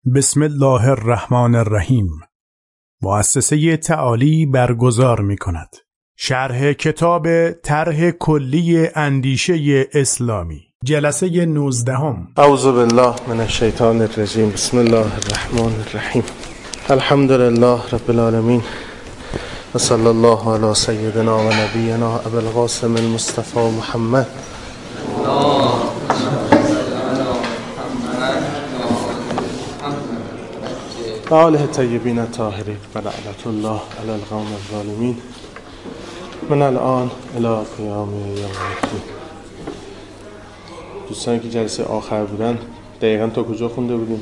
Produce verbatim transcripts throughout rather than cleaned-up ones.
بسم الله الرحمن الرحیم. مؤسسه تعالی برگزار می کند شرح کتاب طرح کلی اندیشه اسلامی، جلسه نوزدهم. اعوذ بالله من الشیطان الرجیم. بسم الله الرحمن الرحیم. الحمد لله رب العالمین و صلی الله علی سیدنا و نبینا ابو القاسم المصطفى محمد و آله الطیبین الطاهرین و لعنت الله علی القوم الظالمین من الان الی قیام یوم الدین. دوستانی که جلسه آخر بودن دقیقاً تا کجا خونده بودیم؟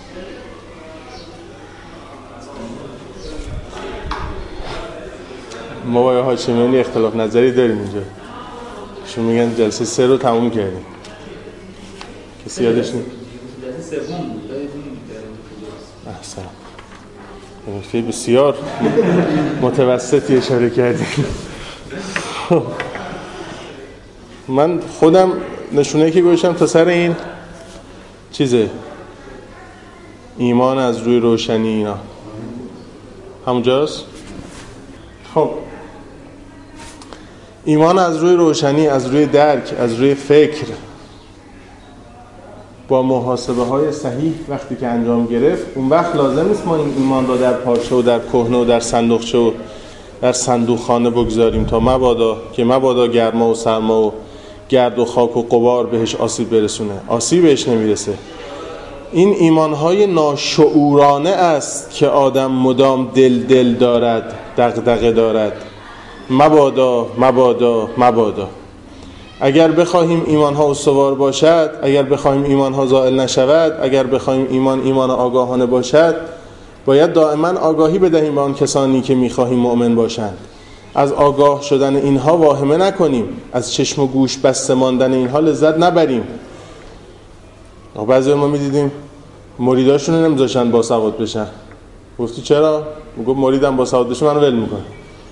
ما با هاشمیانی اختلاف نظری داریم اینجا. شما میگن جلسه سه رو تموم کردیم. کسی یادش نیست؟ جلسه سوم بود. احسن. خیلی بسیار متوسطی اشاره کردیم. من خودم نشونه که گوشم تا سر این چیزه ایمان از روی روشنی اینا همونجاست. خب ایمان از روی روشنی، از روی درک، از روی فکر با محاسبه های صحیح وقتی که انجام گرفت، اون وقت لازم نیست ما این ایمان را در پارچه و در کهنه و در صندوقچه و در صندوق خانه بگذاریم تا مبادا که مبادا گرما و سرما و گرد و خاک و غبار بهش آسیب برسونه. آسیب بهش نمیرسه. این ایمانهای ناشعورانه است که آدم مدام دل دل دارد، دغدغه دارد، مبادا مبادا مبادا. اگر بخواهیم ایمانها استوار باشد، اگر بخواهیم ایمانها زائل نشود، اگر بخواهیم ایمان ایمان آگاهانه باشد، باید دائما آگاهی بدهیم به آن کسانی که میخواهیم مؤمن باشند. از آگاه شدن اینها واهمه نکنیم، از چشم و گوش بسته ماندن اینها لذت نبریم. بعضی ما میدیدیم مریداشون رو نمیذاشن با سواد بشن. گفتی چرا؟ میگفت مریدم با سواد بشه منو ول میکنه.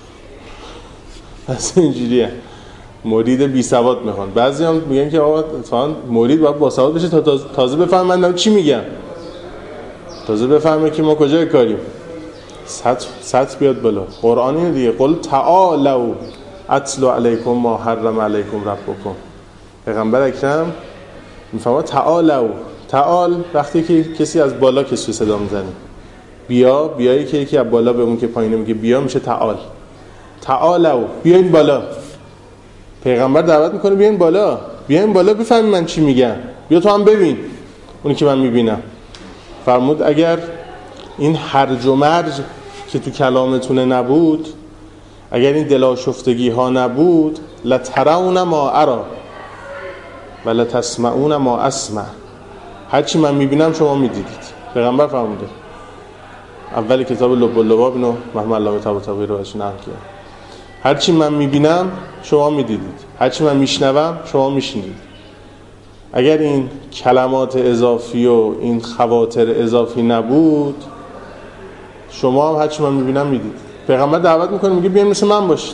اصلا اینجوریه. مرید بی سواد میخوان. بعضی هم میگن که آقا اتفاقا مرید باید با سواد بشه تا تازه بفهم من دارم چی میگم، تازه بفهمه که ما کجای کاریم. سطح سطح بیاد بالا. قرآن اینه دیگه، قل تعالوا اتلو علیکم ما حرم علیکم ربکم. پیغمبر اکرم میفهمه تعالوا. تعال وقتی که کسی از بالا کسی صدا میزنه، بیا بیایی که یکی از بالا به اون که پایینه میگه بیا، میشه تعال. تعالوا بیاین بالا. پیغمبر دعوت میکنه بیاین بالا، بیاین بالا بفهمی من چی میگم، بیا تو هم ببین اونی که من میبینم. فرمود اگر این هرج و مرج که تو کلامتونه نبود، اگر این دلاشفتگی ها نبود، لترون ما ارا و لتسمعون ما اسمع. هرچی من میبینم شما میدیدید. پیغمبر فرموده. اول کتاب لب اللباب اینو محمد علامه طباطبایی رو ازش نقل کرد. هرچی من میبینم شما میدیدید، هرچی من میشنوم شما میشنیدید. اگر این کلمات اضافی و این خواطر اضافی نبود، شما هم هرچی من میبینم میدید. پیغمبر دعوت میکنه میگه بیاین مثل من باشید.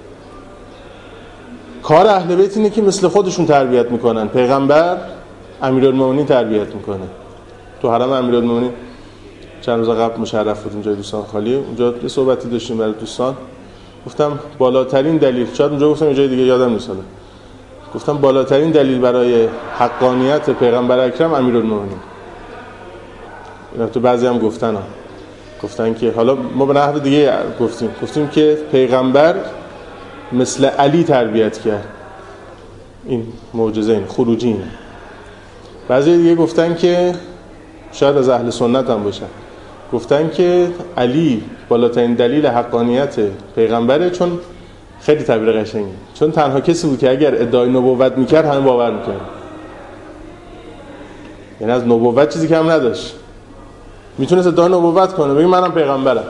کار اهل بیت اینه که مثل خودشون تربیت میکنن. پیغمبر امیرالمومنین تربیت میکنه. تو حرم امیرالمومنین چند روز قبل مشرف بودیم جای دوستان خالی، اونجا یه صحبتی داشتیم برای دوستان. گفتم بالاترین دلیل، شاید اونجا گفتم یه جای دیگه یادم نیست، گفتم بالاترین دلیل برای حقانیت پیغمبر اکرم امیرالمومنین. اینا تو بعضی هم گفتن ها. گفتن که حالا ما به نحو دیگه گفتیم گفتیم که پیغمبر مثل علی تربیت کرد. این معجزه، این خروجی اینه. بعضی دیگه گفتن که شاید از اهل سنت هم باشن، گفتن که علی بالاترین دلیل حقانیت پیغمبره، چون خیلی تعبیر قشنگه، چون تنها کسی بود که اگر ادعای نبوت میکرد همه باور میکرد. یعنی از نبوت چیزی کم نداشت، میتونست ادعای نبوت کنه، بگه منم پیغمبرم.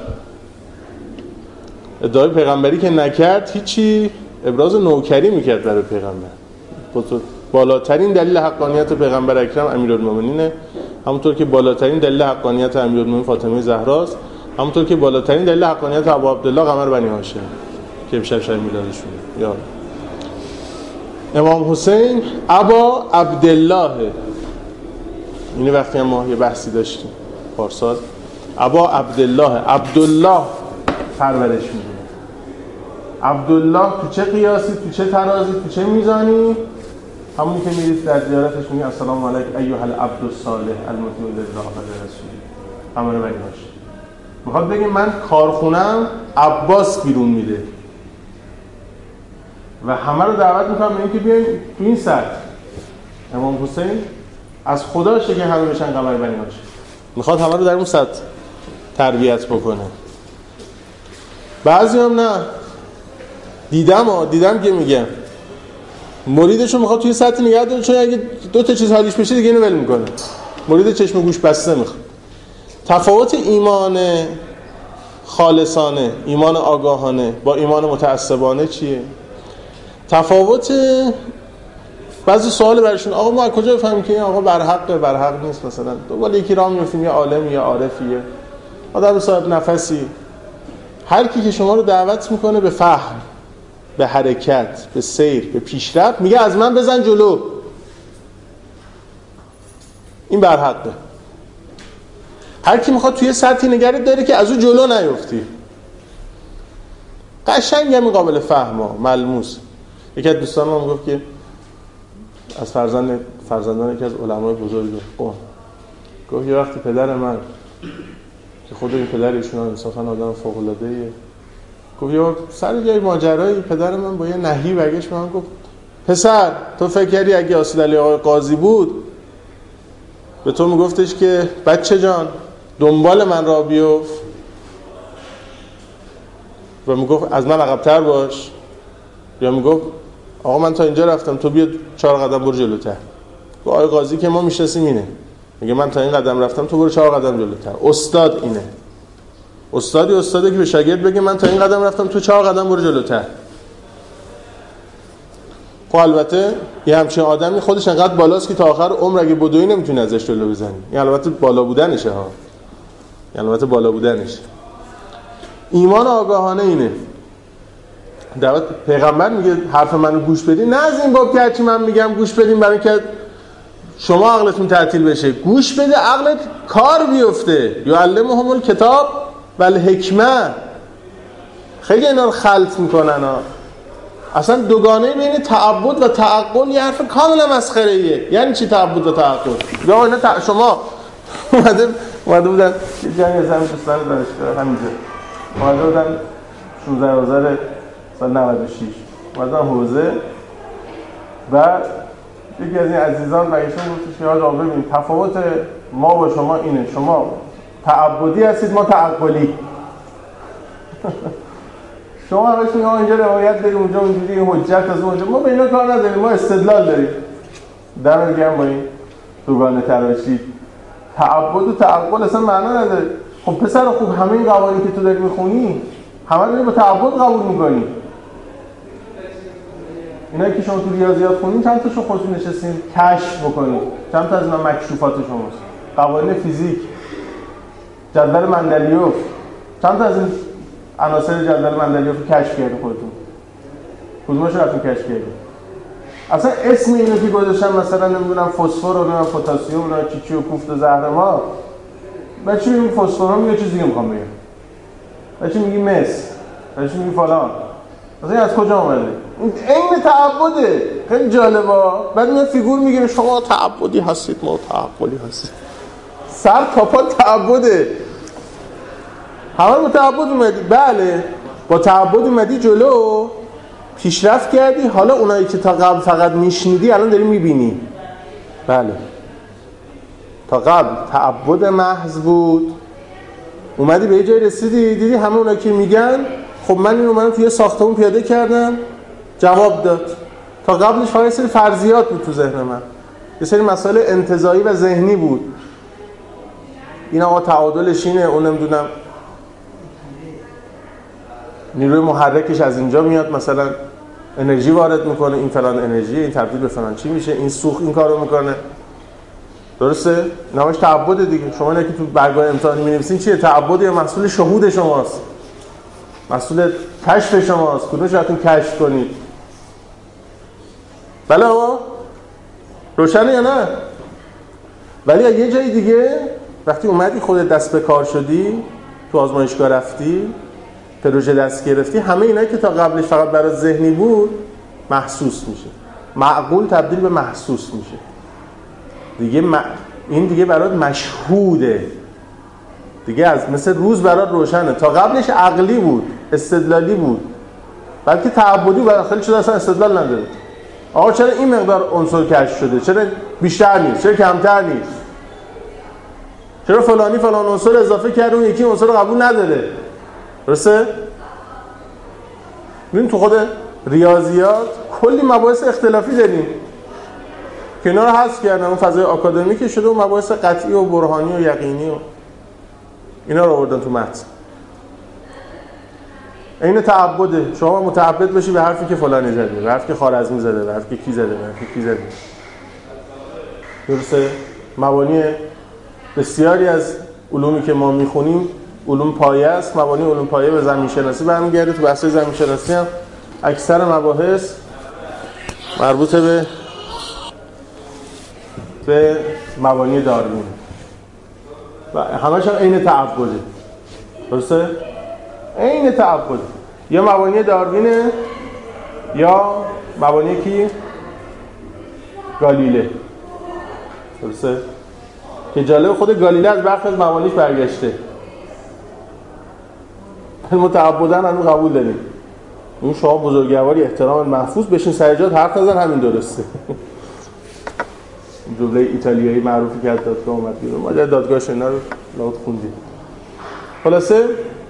ادعای پیغمبری که نکرد هیچی، ابراز نوکری میکرد برای پیغمبر. بالاترین دلیل حقانیت پیغمبر اکرم امیرالمومنینه، همونطور که بالاترین دلیل حقانیت امیرالمومنین فاطمه زهراست، همونطور که بالاترین دلیل حقانیت ابو عبدالله قمر بنی هاشم که امشب شب میلادشونه. یا امام حسین ابا عبدالله. اینه وقتی هم ما یه بحثی داشتیم پارسال. ابا عبدالله، عبدالله پرورش میده. عبدالله تو چه قیاسی، تو چه ترازی، تو چه میزانی؟ همونی که میرید در زیارتش میگه السلام علیک ایها العبد الصالح المطیع لله و لرسوله. همون رو بگیمش. میخواد بگه من کارخونم عباس بیرون میده و همه رو دعوت میکنم به اینکه بیاین تو این سطح. امام حسین از خداشه که همه بشن قمر بنی هاشم. میخواد همه رو در اون سطح تربیت بکنه. بعضی هم نه. دیدم ها دیدم که میگم مریدشو میخواد توی سطح نگه داره، چون اگه دو تا چیز حالیش بشه دیگه اینو ول میکنه. مرید چشم گوش بسته میخواد. تفاوت ایمان خالصانه، ایمان آگاهانه با ایمان متعصبانه چیه؟ تفاوت بعضی سوال برشون آقا ما از کجا بفهمیم که این آقا برحق برحق نیست؟ مثلا دنبال یکی راه میافتیم، یا عالم یا عارفیه، آدم صاحب نفسی. هر کی که شما رو دعوت میکنه به فهم، به حرکت، به سیر، به پیشرفت، میگه از من بزن جلو، این برحقه. هر کی میخواد توی سطحی نگرت داره که از اون جلو نیفتی. قشنگ هم قابل فهمه، ملموس. یکی از دوستان ما میگفت که از فرزند فرزندان یکی از علمای بزرگ قم گفت یه وقتی پدر من که خود این پدر ایشون انصافا آدم فوق العاده ایه، گفت یه سر یه ماجرایی پدر من با یه نهی برگشت به من گفت پسر تو فکر کردی اگه آسید علی آقای قاضی بود به تو میگفتش که بچه جان دنبال من را بیفت و میگفت از من عقب‌تر باش، یا میگفت آقا من تا اینجا رفتم تو بیا چهار قدم برو جلوتر. گفت آقای قاضی که ما میشناسیم اینه، میگه من تا این قدم رفتم تو برو چهار قدم جلوتر. استاد اینه. استادی استاده که به شاگرد بگه من تا این قدم رفتم تو چهار قدم برو جلوتر. خب البته یه همچین آدمی خودش انقدر بالاست که تا آخر عمر اگه بدوی نمیتونه ازش جلو بزنی. این البته بالا بودنشه ها. این البته بالا بودنشه. ایمان آگاهانه اینه. دعوت پیغمبر میگه حرف منو گوش بدین، نه از این باب که هرچی من میگم گوش بدین برای که شما عقلتون تعطیل بشه. گوش بده عقلت کار بیفته. یعلمهم الکتاب و الحکمه. خیلی اینا رو خلط میکنن ها. اصلا دوگانه بین تعبد و تعقل یه حرف کاملا مسخره ایه. یعنی چی تعبد و تعقل؟ یا اینا تع... شما اومده اومده بودن یه جنگ از همین دوستان دانشگاه همینجا اومده بودن شانزده آذر سال نود و شش اومدن حوزه و یکی از این عزیزان برگشتن گفتش که آقا ببین تفاوت ما با شما اینه، شما تعبدی هستید ما تعقلی. شما همش میگه اینجا روایت داریم اونجا اونجوری حجت از اونجا، ما به اینا کار نداریم، ما استدلال داریم. دم میگم با این دوگانه تراشی تعبد و تعقل اصلا معنا نداره. خب پسر خوب همه این قوانین که تو داری میخونی همه رو با تعبد قبول میکنی. اینایی که شما تو ریاضیات خونین چند تاشو خودتون نشستین کشف بکنید. چند تا از اینا مکشوفات شماست. قوانین فیزیک، جدول مندلیوف، چند تا از این عناصر جدول مندلیوف رو کشف کردید خودتون؟ کدومش رو رفتین کشف کردید؟ اصلا اسم اینو که گذاشتن مثلا نمیدونم فسفر و نمیدونم پتاسیم و چی چی و کوفت و زهرمار، بچه میگه فسفر میگه چیز دیگه میخوام بگم، بچه میگه مس، بچه میگه فلان. مثلا از کجا اومده؟ این عین تعبده. خیلی جالبه. بعد میاد فیگور میگیره شما تعبدی هستید ما تعقلی هستید. سر تا پا تعبده. همه با تعبد اومدی. بله با تعبد اومدی جلو، پیشرفت کردی. حالا اونایی که تا قبل فقط میشنیدی الان داری میبینی. بله تا قبل تعبد محض بود، اومدی به یه جای رسیدی دیدی همه اونایی که میگن خب من اینو من توی ساختمون پیاده کردم جواب داد. تا قبلش فقط یه سری فرضیات بود تو ذهن من، یه سری مسائل انتزاعی و ذهنی بود. این آقا تعادلش اینه، اون نمیدونم نیروی محرکش از اینجا میاد مثلا انرژی وارد میکنه، این فلان انرژی این تبدیل به فلان چی میشه، این سوخت این کارو میکنه. درسته؟ نماش تعبد دیگه. شما نه که تو برگاه امتحانی می‌نویسین چیه؟ تعبد یا محصول شهود شماست، مسئول کشف شماست. کدومش رفتون کشف کنید؟ بله آقا روشنه یا نه؟ ولی یه جای دیگه وقتی اومدی خودت دست به کار شدی، تو آزمایشگاه رفتی، پروژه دست گرفتی، همه اینایی که تا قبلش فقط برات ذهنی بود محسوس میشه. معقول تبدیل به محسوس میشه. دیگه م... این دیگه برات مشهوده. دیگه از مثل روز برات روشنه. تا قبلش عقلی بود، استدلالی بود. بلکه تعبدی و خیلی شده اصلا استدلال نداره. آقا چرا این مقدار عنصر کشف شده؟ چرا بیشتر نیست؟ چرا کمتر نیست؟ چرا فلانی فلان عنصر اضافه کرده اون یکی عنصر قبول نداره؟ درسته؟ ببین تو خود ریاضیات کلی مباحث اختلافی داریم که اینا رو حذف کردن، اون فضای آکادمیک شده و مباحث قطعی و برهانی و یقینی و اینا رو آوردن تو متن. این تعبده، شما متعبد بشی به حرفی که فلانی زده، به حرفی که خوارزمی زده، به حرفی که کی زده، به حرفی که کی زده. درسته؟ مبانی بسیاری از علومی که ما میخونیم علوم پایه است. مبانی علوم پایه به زمین شناسی برمیگرده. تو بحث زمین شناسی هم اکثر مباحث مربوط به به مبانی داروین و همش هم عین تعبده. درسته؟ عین تعبد. یا مبانی داروینه یا مبانی کی؟ گالیله. درسته؟ که جالب خود گالیله از برخی از مبانیش برگشته. متعبدن هنوز قبول داریم. این شما بزرگواری احترام محفوظ بشین سر جات حرف نزن، همین درسته. جمله ایتالیایی معروفی که از دادگاه اومد بیرون. ما دادگاهش اینا رو لابد خوندیم. خلاصه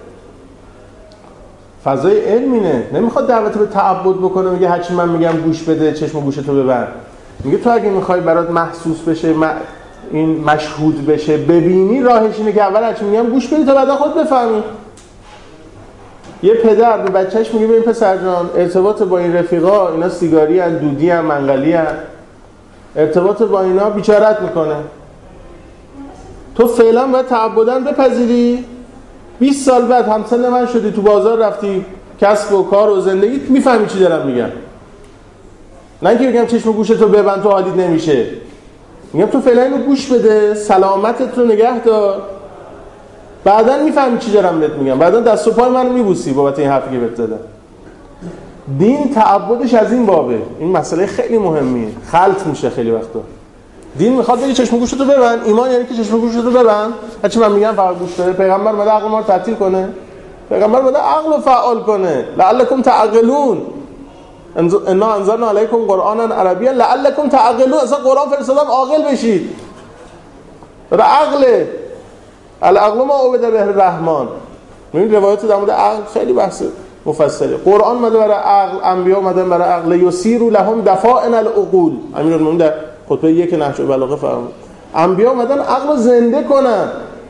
فضای علمینه، نمیخواد دعوت به تعبد بکنه، میگه هرچی من میگم گوش بده، چشم و گوشتو ببند. میگه تو اگه میخوای برات محسوس بشه، این مشهود بشه، ببینی، راهش اینه که اول هرچی میگم گوش بدی تا بعدا خود بفهمی. یه پدر به بچهش میگه ببین پسر جان، ارتباط با این رفیقا، اینا سیگاری ان، دودی ان، منقلی ان، ارتباط با اینا بیچارت میکنه. تو فعلا باید تعبدن بپذیری. بیست سال بعد همسن من شدی، تو بازار رفتی، کسب و کار و زندگی، میفهمی چی دارم میگم. نه اینکه بگم چشم و گوشتو ببند تو حالیت نمیشه. میگم تو فعلا اینو گوش بده، سلامتت رو نگه دار، بعداً میفهمی چی دارم بهت میگم، بعداً دست و پای منو میبوسی بابت این حرفی که بهت زدم. دین تعبدش از این بابه. این مسئله خیلی مهمیه، خلط میشه خیلی وقتا. دین میخواد بگه چشم و گوشتو ببند. ایمان یعنی که چشم و گوشتو ببند، هرچی من میگم فقط گوش بده. پیغمبر اومده عقل ما رو تعطیل کنه؟ پیغمبر اومده عقل رو فعال کنه. لعلکم تعقلون، انا انزلنا علیکم قرآنا عربیا لعلکم تعقلون. اصلا قرآن فرستادم عاقل بشید. برای عقل، العقل ما عبد به الرحمن. این روایت در مورد عقل خیلی بحث مفصله. قرآن اومده برای عقل، انبیا اومدن برای عقل. یسیروا لهم دفائن العقول. امیرالمومنین در خطبه یک نهج البلاغه فرمود انبیا اومدن عقل رو زنده کنن،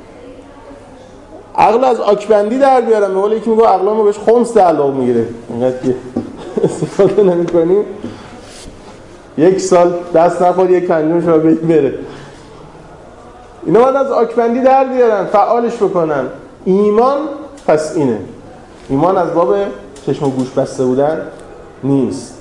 عقل از آکبندی در بیارن. به قول یکی میگه عقل ما بهش خمس تعلق میگیره، اینقدر که استفاده نمی‌کنیم. یک سال دست نخور یک پنجمش رو بره. اینا باید از آکبندی در بیارن، فعالش بکنن. ایمان پس اینه. ایمان از باب چشم و گوش بسته بودن نیست.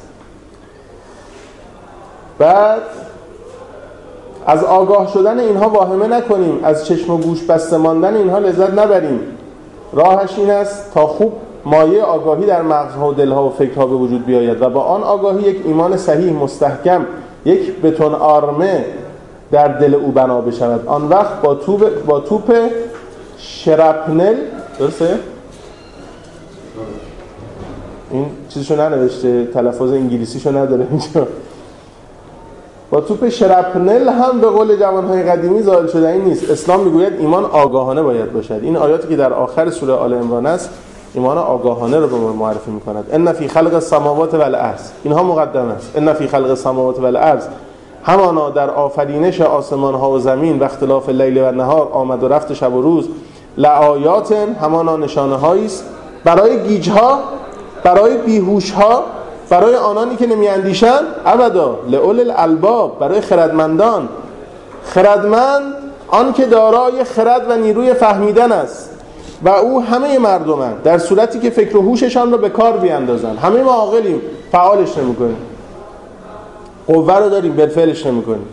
بعد از آگاه شدن اینها واهمه نکنیم، از چشم و گوش بسته ماندن اینها لذت نبریم. راهش این است تا خوب مایه آگاهی در مغزها و دلها و فکرها به وجود بیاید و با آن آگاهی یک ایمان صحیح مستحکم، یک بتون آرمه در دل او بنا بشود. آن وقت با توپ با توپ شرپنل، درسته؟ این چیزشو ننوشته، تلفظ انگلیسیشو نداره اینجا. با توپ شرپنل هم به قول جوانهای قدیمی زائل شدنی نیست. اسلام میگوید ایمان آگاهانه باید باشد. این آیاتی که در آخر سوره آل عمران است ایمان آگاهانه رو به ما معرفی میکند. ان فی خلق السماوات والارض، اینها مقدمه است. ان فی خلق السماوات والارض، همانا در آفرینش آسمان ها و زمین و اختلاف لیل و نهار، آمد و رفت شب و روز، لآیات، همانا نشانه هایی است برای گیج ها، برای بیهوش ها، برای آنانی که نمی اندیشند، ابدا، لأولی الالباب، برای خردمندان. خردمند آن که دارای خرد و نیروی فهمیدن است و او همه مردمند، در صورتی که فکر و هوششان را به کار بیاندازند. همه ما عاقلیم، فعالش نمی‌کنیم. قوه رو داریم، بالفعلش نمی‌کنیم.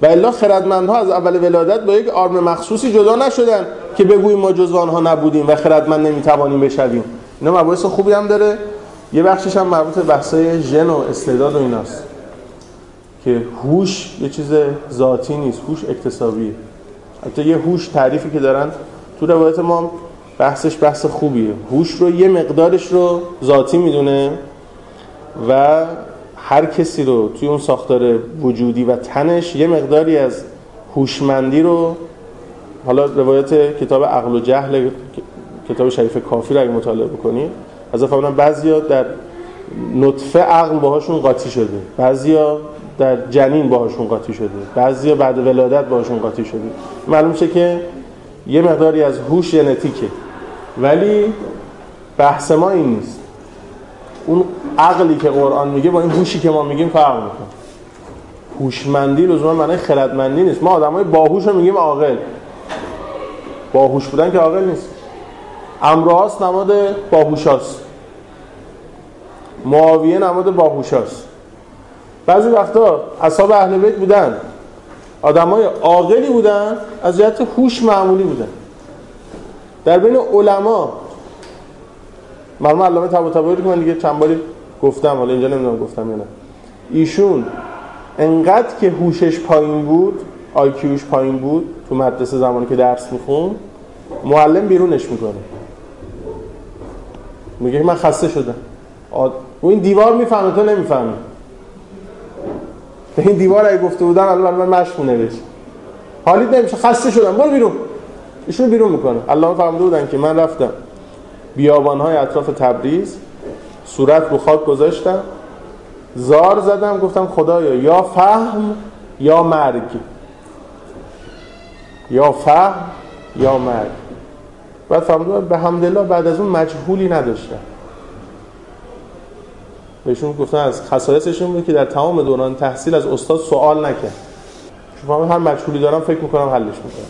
و الا خردمندها از اول ولادت با یک آرم مخصوصی جدا نشدن که بگوییم ما جزو آنها نبودیم و خردمند نمیتوانیم بشویم. اینا مباحث خوبی هم داره. یه بخشش هم مربوط به بحث‌های ژن و استعداد و ایناست که هوش یه چیز ذاتی نیست، هوش اکتسابیه. البته یه هوش تعریفی که دارن تو روایت ما بحثش بحث خوبیه. هوش رو یه مقدارش رو ذاتی میدونه و هر کسی رو توی اون ساختار وجودی و تنش یه مقداری از هوشمندی رو، حالا روایت کتاب عقل و جهل کتاب شریف کافی رو اگه مطالعه بکنید از افهمونم بعضیا در نطفه عقل باهاشون قاطی شده، بعضیا در جنین باهاشون قاطی شده، بعضیا بعد ولادت باهاشون قاطی شده. معلوم شه که یه مقداری از هوش ژنتیکه، ولی بحث ما این نیست. اون عقلی که قرآن میگه با این هوشی که ما میگیم فرق میکنه. هوشمندی لزوما معنی خردمندی نیست. ما آدمای باهوش رو میگیم عاقل. باهوش بودن که عاقل نیست. امراست نماد باهوشاست. معاویه نماد باهوشاست. بعضی وقتا اصحاب اهل بیت بودن، آدمای عاقلی بودن، از جهت هوش معمولی بودن. در بین علما مرحوم علامه طباطبایی رو که من دیگه چند باری گفتم، حالا اینجا نمیدونم گفتم یا نه، ایشون انقدر که هوشش پایین بود، آی کیوش پایین بود، تو مدرسه زمانی که درس میخوند معلم بیرونش میکنه، میگه من خسته شدم. آد... و این دیوار میفهمه تو نمیفهمی. به این دیوار اگه گفته بودن الان من مشق نوشت، حالیت نمیشه، خسته شدم برو بیرون. ایشون بیرون میکنه. الله فهمیده بودن که من رفتم بیابان‌های اطراف تبریز، صورت رو خاک گذاشتم، زار زدم، گفتم خدایا یا فهم یا مرگ، یا فهم یا مرگ. بعد فهمیدم به حمدالله بعد از اون مجهولی نداشتم. بهشون گفتن از خصایصشون بود که در تمام دوران تحصیل از استاد سوال نکرد. چون فهمید هر مجهولی دارم فکر میکنم حلش میکنم.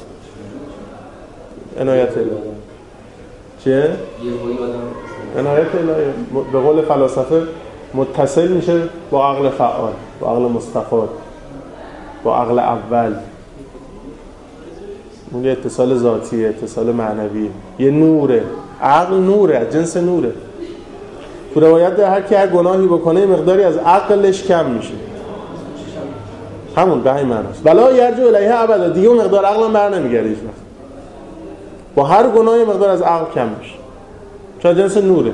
عنایت الهی. چیه؟ عنایت الهی به قول فلاسفه متصل میشه با عقل فعال، با عقل مستفاد، با عقل اول. اون یه اتصال ذاتیه، اتصال معنویه، یه نوره. عقل نوره، از جنس نوره. تو روایت در هر کی هر گناهی بکنه مقداری از عقلش کم میشه. همون به این معناست. بلا یرجع الیه ابدا، دیگه اون مقدار عقلم بر نمیگرده هیچ وقت. با هر گناهی مقدار از عقل کم میشه. چون جنس نوره.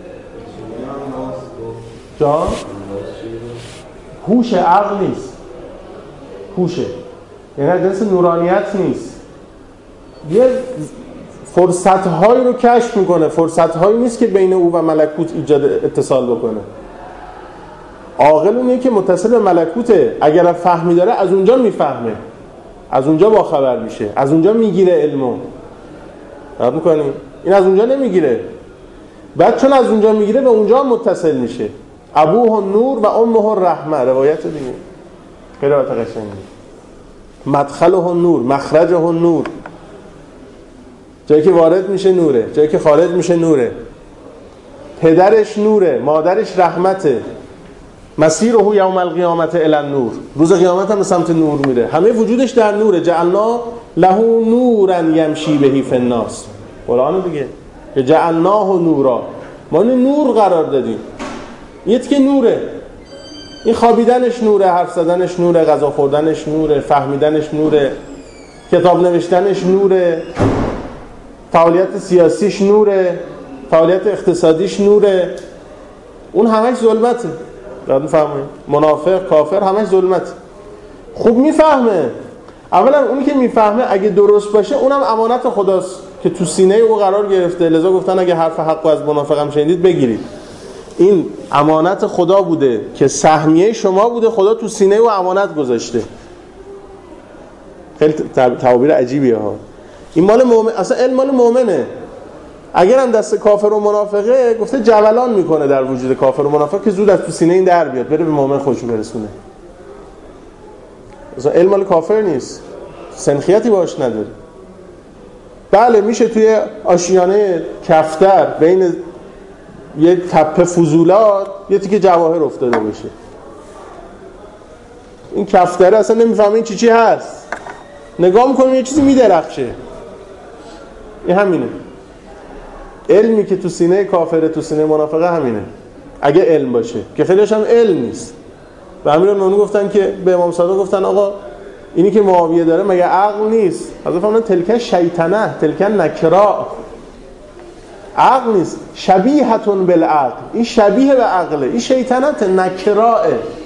جان هوش عقل نیست. هوشه. یعنی جنس نورانیت نیست. یه فرصت‌هایی رو کشف میکنه، فرصت‌هایی نیست که بین او و ملکوت ایجاد اتصال بکنه. عاقل اونیه که متصل به ملکوته، اگر فهمی داره از اونجا میفهمه، از اونجا با خبر میشه، از اونجا میگیره علمو. درک میکنی؟ این از اونجا نمیگیره، بعد چون از اونجا میگیره به اونجا متصل میشه. ابوه نور و امه الرحمه، روایت دیگه قرائت قشنگی. مدخله نور، مخرجه نور، جایی که وارد میشه نوره، جایی که خارج میشه نوره. پدرش نوره، مادرش رحمته. مسیره یوم القیامت الی النور، روز قیامت هم به سمت نور میره. همه وجودش در نوره. جعلنا له نورا یمشی به فی الناس، قرآن دیگه که جعلناه نورا، ما اینو نور قرار دادیم. این که نوره، این خوابیدنش نوره، حرف زدنش نوره، غذا خوردنش نوره، فهمیدنش نوره، کتاب نوشتنش نوره، فعالیت سیاسیش نوره، فعالیت اقتصادیش نوره. اون همش ظلمته. یاد میفهمید؟ منافق، کافر همش ظلمته. خوب میفهمه. اولا اونی که میفهمه اگه درست باشه اونم امانت خداست که تو سینه او قرار گرفته. لذا گفتن اگه حرف حقو از منافقم شنیدید بگیرید. این امانت خدا بوده که سهمیه شما بوده، خدا تو سینه او امانت گذاشته. خیلی تعبیر عجیبیه ها. این مال مؤمن، اصلا علم مال مؤمنه. اگر هم دست کافر و منافقه، گفته جولان میکنه در وجود کافر و منافق که زود از تو سینه این در بیاد بره به مؤمن خودشو برسونه. اصلا علم مال کافر نیست، سنخیتی باش نداره. بله میشه توی آشیانه کفتر بین یه تپه فضولات یه تیکه جواهر افتاده باشه. این کفتره اصلا نمیفهمه این چی چی هست، نگاه میکنه یه چیزی میدرخشه. این همینه علمی که تو سینه کافره، تو سینه منافقه همینه، اگه علم باشه، که خیلیش هم علم نیست. و امیر المومنین گفتن که به امام صادق گفتن آقا اینی که معاویه داره مگه عقل نیست؟ حضرت فرمودن تلک شیطنه تلک نکرا، عقل نیست، شبیهتون بالعقل، این شبیه به عقله، این شیطنت نکراه،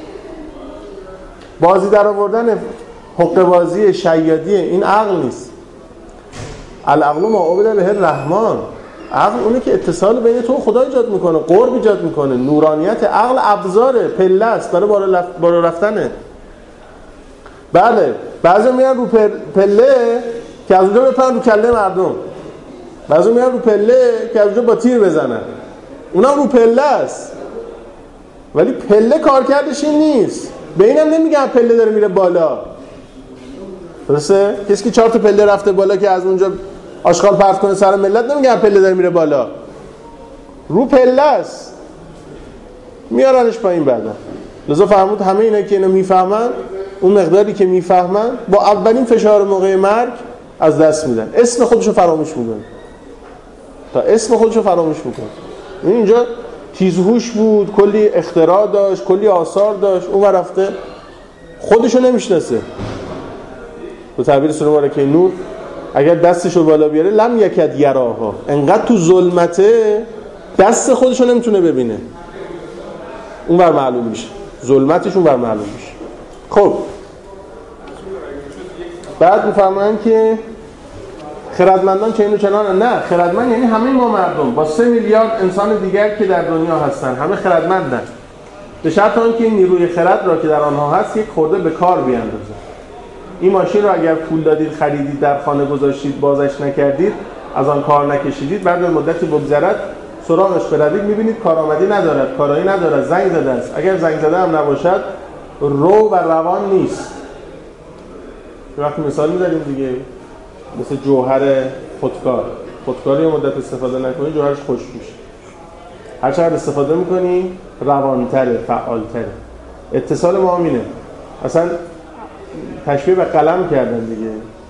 بازی در آوردن، حقه بازی، شیادی، این عقل نیست. العقل ما عبد به الرحمن، عقل اونه که اتصال بین تو و خدا ایجاد میکنه، قرب ایجاد میکنه. نورانیت عقل ابزاره، پله است برای بالا رفتنه. بله بعضی میان رو پله که از اونجا بپرن رو کله مردم، بعضی میان رو پله که از اونجا با تیر بزنن، اونم رو پله است، ولی پله کارکردش این نیست. به اینم نمیگن پله داره میره بالا، درسته؟ کسی که چهار تا پله رفته بالا که از اونجا آشغال پرت کنه سر ملت نمیگن پله داره میره بالا، رو پله است، میارنش پایین بعدا. لذا فرمود همه اینا که اینو میفهمن، اون مقداری که میفهمن با اولین فشار موقع مرگ از دست میدن، اسم خودشو فراموش میکنه، تا اسم خودشو فراموش میکنه. این اینجا تیزهوش بود، کلی اختراع داشت، کلی آثار داشت، اون رفته خودشو نمیشناسه. به تعبیر سوره مبارکه نور اگر دستشو بالا بیاره لم یکد یراها، انقدر تو ظلمته دست خودشو نمیتونه ببینه، اون بر معلوم میشه، ظلمتش اون بر معلوم میشه. خب بعد میفهمن که خردمندان چه اینو چنانه. نه، خردمند یعنی همه ما مردم با سه میلیارد انسان دیگر که در دنیا هستن، همه خردمندن، به شرط آنکه این نیروی خرد را که در آنها هست یک خورده به کار بیاندازن. این ماشین رو اگر پول دادید، خریدید، در خانه گذاشتید، بازش نکردید، از آن کار نکشیدید، بعد از مدتی بگذرد سراغش بروید میبینید کارآمدی ندارد، کارایی ندارد، زنگ زده است. اگر زنگ زده هم نباشد رو و روان نیست. وقتی مثال می‌ذاریم دیگه، مثل جوهر خودکار، خودکاری مدت استفاده نکنی جوهرش خشک میشه، هر چقدر استفاده میکنی روانتره، فعالتره. اتصال ما همینه. اصلا تشبیه به قلم کردن دیگه،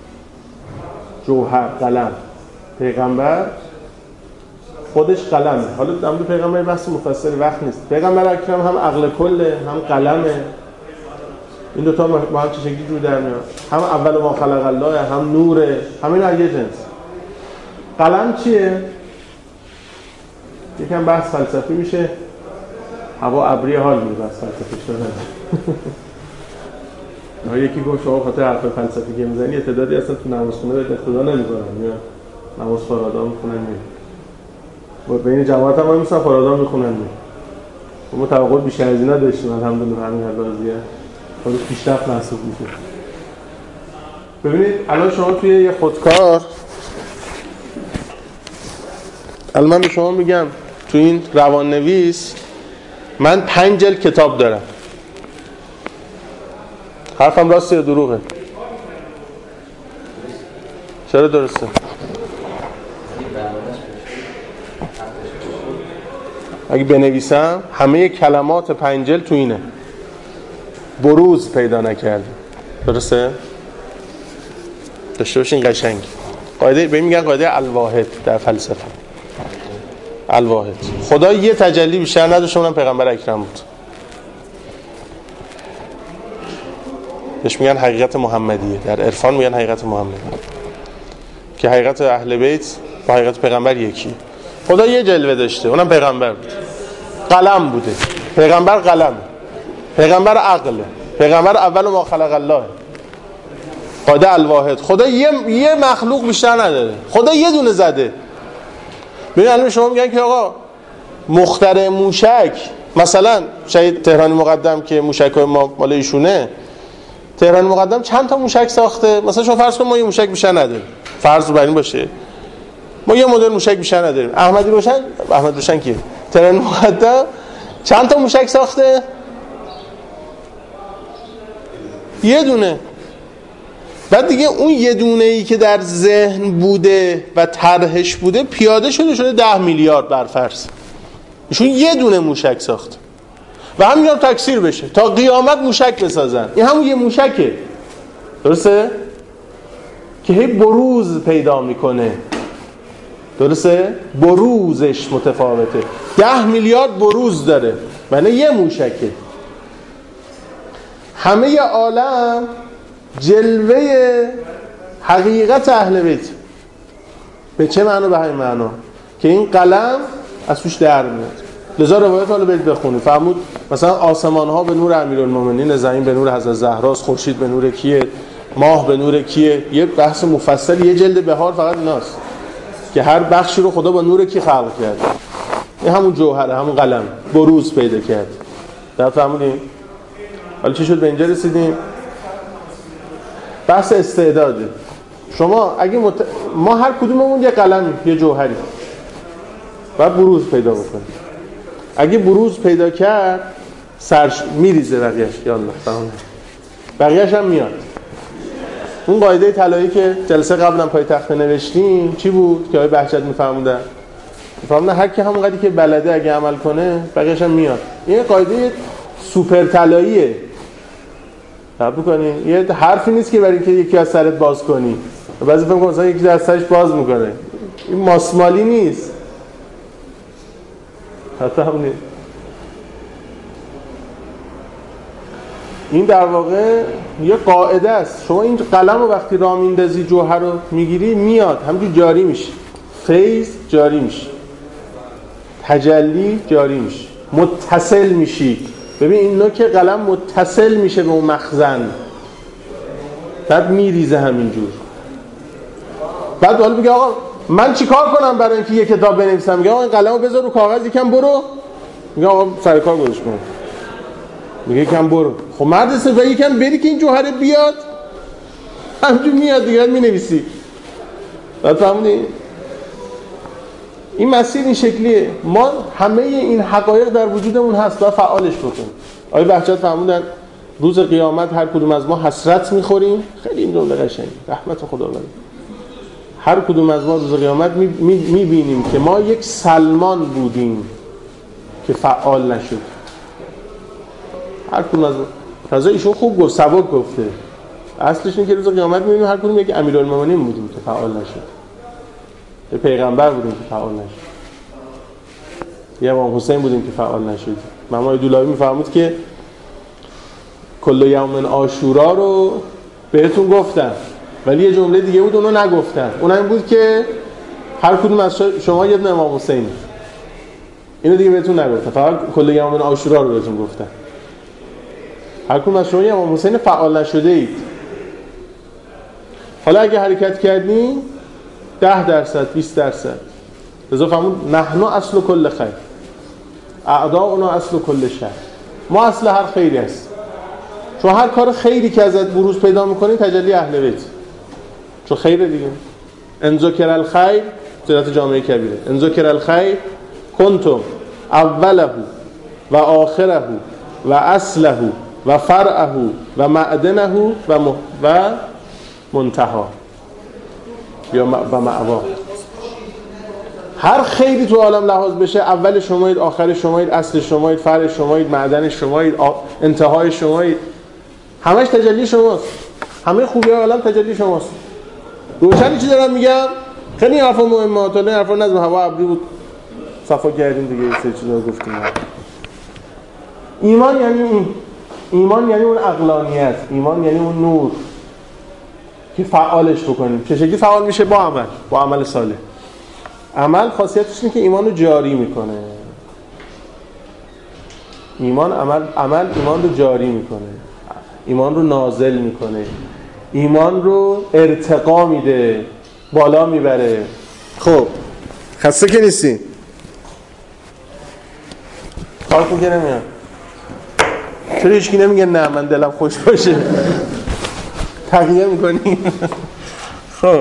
جوهر، قلم. پیغمبر خودش قلمه. حالا در مورد پیغمبر بحث مفصلی وقت نیست. پیغمبر اکرم هم عقل کله، هم قلمه. این دوتا با هم چه شکلی جور در میاد؟ هم اول ما خلق الله، هم نوره، همین از یه جنس. قلم چیه؟ یکم بحث فلسفی میشه، هوا ابری حال میده بحث فلسفی شده. یکی گفت شما خاطر حرف فلسفی که میزنی اتدادی اصلا تو نمازخونه بهت اقتدا نمیکنن، میان نماز فرادا میخونن میان، بین جماعت هم میسن فرادا میخونن میان. ما توقع بیشتر از اینا داشتیم، الحمدلله همین هر بازیه خود پیشرفت محسوب میشه. ببینید الان شما توی یه خودکار، الان من به شما میگم تو این روان نویس من پنج جلد کتاب دارم، حرفم راسته یا دروغه؟ چرا درسته؟ اگه بنویسم همه کلمات پنج جلد تو اینه، بروز پیدا نکرده، درسته؟ داشته باشین قشنگ. قاعده به میگن قاعده الواحد در فلسفه. الواحد. خدا یه تجلی بیشتر نداشت، اونم پیغمبر اکرم بود. بهش میگن حقیقت محمدیه، در عرفان میگن حقیقت محمدیه، که حقیقت اهل بیت با حقیقت پیغمبر یکی. خدا یه جلوه داشته، اونم پیغمبر بود. قلم بوده. پیغمبر قلم، پیغمبر عقله، پیغمبر اول ما خلق الله. قاعده الواحد. خدا یه یه مخلوق بیشتر نداره، خدا یه دونه زده. ببین الان شما میگن که آقا مخترع موشک، مثلا شهید تهرانی مقدم که موشک‌های ما مال ایشونه، تهرانی مقدم چند تا موشک ساخته؟ مثلا شما فرض کن ما یه موشک بیشتر نداریم، فرض رو بر این باشه ما یه مدل موشک بیشتر نداریم. احمدی روشن، احمد روشن کیه؟ تهرانی مقدم چند تا موشک ساخته؟ یه دونه. بعد دیگه اون یه دونه ای که در ذهن بوده و طرحش بوده پیاده شده شده ده میلیارد بر فرض. ایشون یه دونه موشک ساخت. و همین هم تکثیر بشه تا قیامت موشک بسازن. این همون یه موشکه، درسته؟ که هی بروز پیدا میکنه، درسته؟ بروزش متفاوته، ده میلیارد بروز داره، معنی یه موشکه. همه عالم جلوه حقیقت اهل بیت. به چه معنا؟ به همین معنا که این قلم از توش در میاد. لذا روایت حالا برید بخونید، فرمود مثلا آسمان ها به نور امیرالمومنین، زمین به نور حضرت زهراست، خورشید به نور کیه، ماه به نور کیه. یه بحث مفصل، یه جلد بهار فقط ایناست که هر بخشی رو خدا با نور کی خلق کرد. این همون جوهره، همون قلم بروز پیدا کرد. در فهمیدین؟ حالا چی شد به اینجا رسیدیم؟ بحث استعداده. شما اگه مت... ما هر کدوممون یه قلمی، یه جوهری، باید بروز پیدا بکنه. اگه بروز پیدا کرد سرش میریزه بقیه‌اش، یالله فهمید، بقیه‌اش هم میاد. اون قاعده طلایی که جلسه قبلا پای تخته نوشتیم چی بود که آقای بهجت میفهموندن؟ میفهموندن هر کی همون قدری که بلده اگه عمل کنه بقیه‌اش هم میاد. این قاعده سوپر طلاییه. تعبیر کنین، یه حرفی نیست که برای اینکه یکی از سرت باز کنی بعضی فکر مثلا یکی از سرش باز میکنه، این ماسمالی نیست. حتی همین این در واقع یه قاعده است. شما این قلم رو وقتی راه میندازی، جوهر رو میگیری، میاد همینجور جاری میشه، فیض جاری میشه، تجلی جاری میشه، متصل میشی. ببین این نوک قلم متصل میشه به اون مخزن، بعد میریزه همینجور. بعد حالا بگه آقا من چی کار کنم برای اینکه یه کتاب بنویسم؟ میگه آقا این قلمو بذار رو کاغذ، یکم برو. میگه آقا سر کار گذاشت کن. میگه یکم برو. خب مرد سفر یکم بری که این جوهره بیاد، همینجور میاد دیگه، مینویسی. بعد فهمیدی؟ این مسیر این شکلیه. ما همه این حقایق در وجودمون هست و فعالش بکنیم. آقای بهجت فهموندن روز قیامت هر کدوم از ما حسرت میخوریم. خیلی این جمله قشنگه، رحمت خداوند. هر کدوم از ما روز قیامت میبینیم می که ما یک سلمان بودیم که فعال نشد. هر کدوم از ما. تازه ایشون خوب گفت، سبک گفته. اصلش اینه که روز قیامت میبینیم هر کدوم یک امیرالمومنین بودیم که فعال نشد. یه پیغمبر بودیم که فعال نشد. یه امام حسین بودیم که فعال نشد. مامای دولابی میفرمود که کل یوم عاشورا رو بهتون گفتم، ولی یه جمله دیگه بود اونو نگفتن. اون این بود که هر کدوم از شما یه دونه امام حسین. اینو دیگه بهتون نگفتن، فقط کل یوم عاشورا رو بهتون گفتن. هر کدوم از شما یه امام حسین فعال نشده اید. حالا اگه حرکت کردین ده درصد، بیست درصد. لذا فهمون نحن اصل کل خیر، اعداؤنا اصل کل شر. ما اصل هر خیری هست. چون هر کار خیری که ازت بروز پیدا میکنی تجلی اهل بیت، چون خیره دیگه. ان ذکر الخیر، سورت جامعه کبیره، ان ذکر الخیر کنتم اوله و آخره و اصله و فرعه و معدنه و م... و منتها یا و معوا. هر خیری تو عالم لحاظ بشه، اول شمایید، آخر شمایید، اصل شمایید، فرع شمایید، معدن شمایید، انتهای شمایید، همش تجلی شماست. همه خوبی عالم تجلی شماست. روشنی چی دارم میگم؟ خیلی حرفا مهمه. تا نه حرفا نظم هوا ابری بود، صفا کردیم دیگه، یه سری چیزا گفتیم. ایمان یعنی این. ایمان یعنی اون عقلانیت، ایمان یعنی اون نور که فعالش بکنیم. چه شکلی فعال میشه؟ با عمل، با عمل صالح. عمل خاصیتش اینه که ایمان رو جاری میکنه. ایمان عمل عمل ایمان رو جاری میکنه، ایمان رو نازل میکنه، ایمان رو ارتقا میده، بالا میبره. خب خسته که نیستی؟ کارتون که نمیاد؟ چرا هیچکی نمیگه نه من دلم خوش باشه؟ تغییر میکنی؟ خب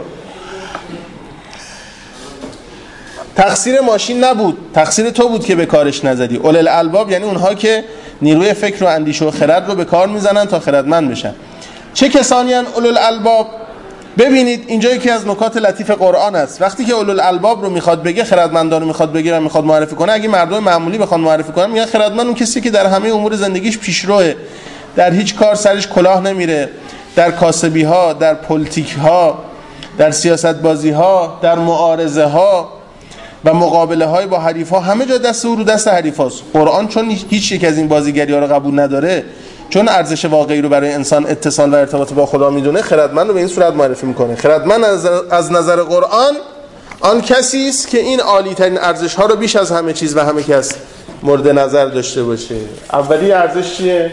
تقصیر ماشین نبود، تقصیر تو بود که به کارش نزدی. اولل الالباب یعنی اونها که نیروی فکر و اندیشه و خرد رو به کار میزنن تا خردمند بشن. چه کسانی ان اولل الالباب؟ ببینید اینجا یکی از نکات لطیف قرآن است. وقتی که اولو الالباب رو میخواد بگه، خردمندان رو میخواد بگه و میخواد معرفی کنه، اگه مردم معمولی بخوان معرفی کنن میگن خردمند اون کسی که در همه امور زندگیش پیشروه، در هیچ کار سرش کلاه نمیره، در کاسبی ها، در پلیتیک ها، در سیاست بازی ها، در معارضه ها و مقابله های با حریف ها، همه جا دست او رو دست حریف هاست. قرآن چون هیچ یک از این بازیگری ها رو قبول نداره، چون ارزش واقعی رو برای انسان اتصال و ارتباط با خدا میدونه، خردمند رو به این صورت معرفی میکنه. خردمند از, از نظر قرآن آن کسی است که این عالی ترین ارزش ها رو بیش از همه چیز و همه کس مورد نظر داشته باشه. اولی ارزش چیه؟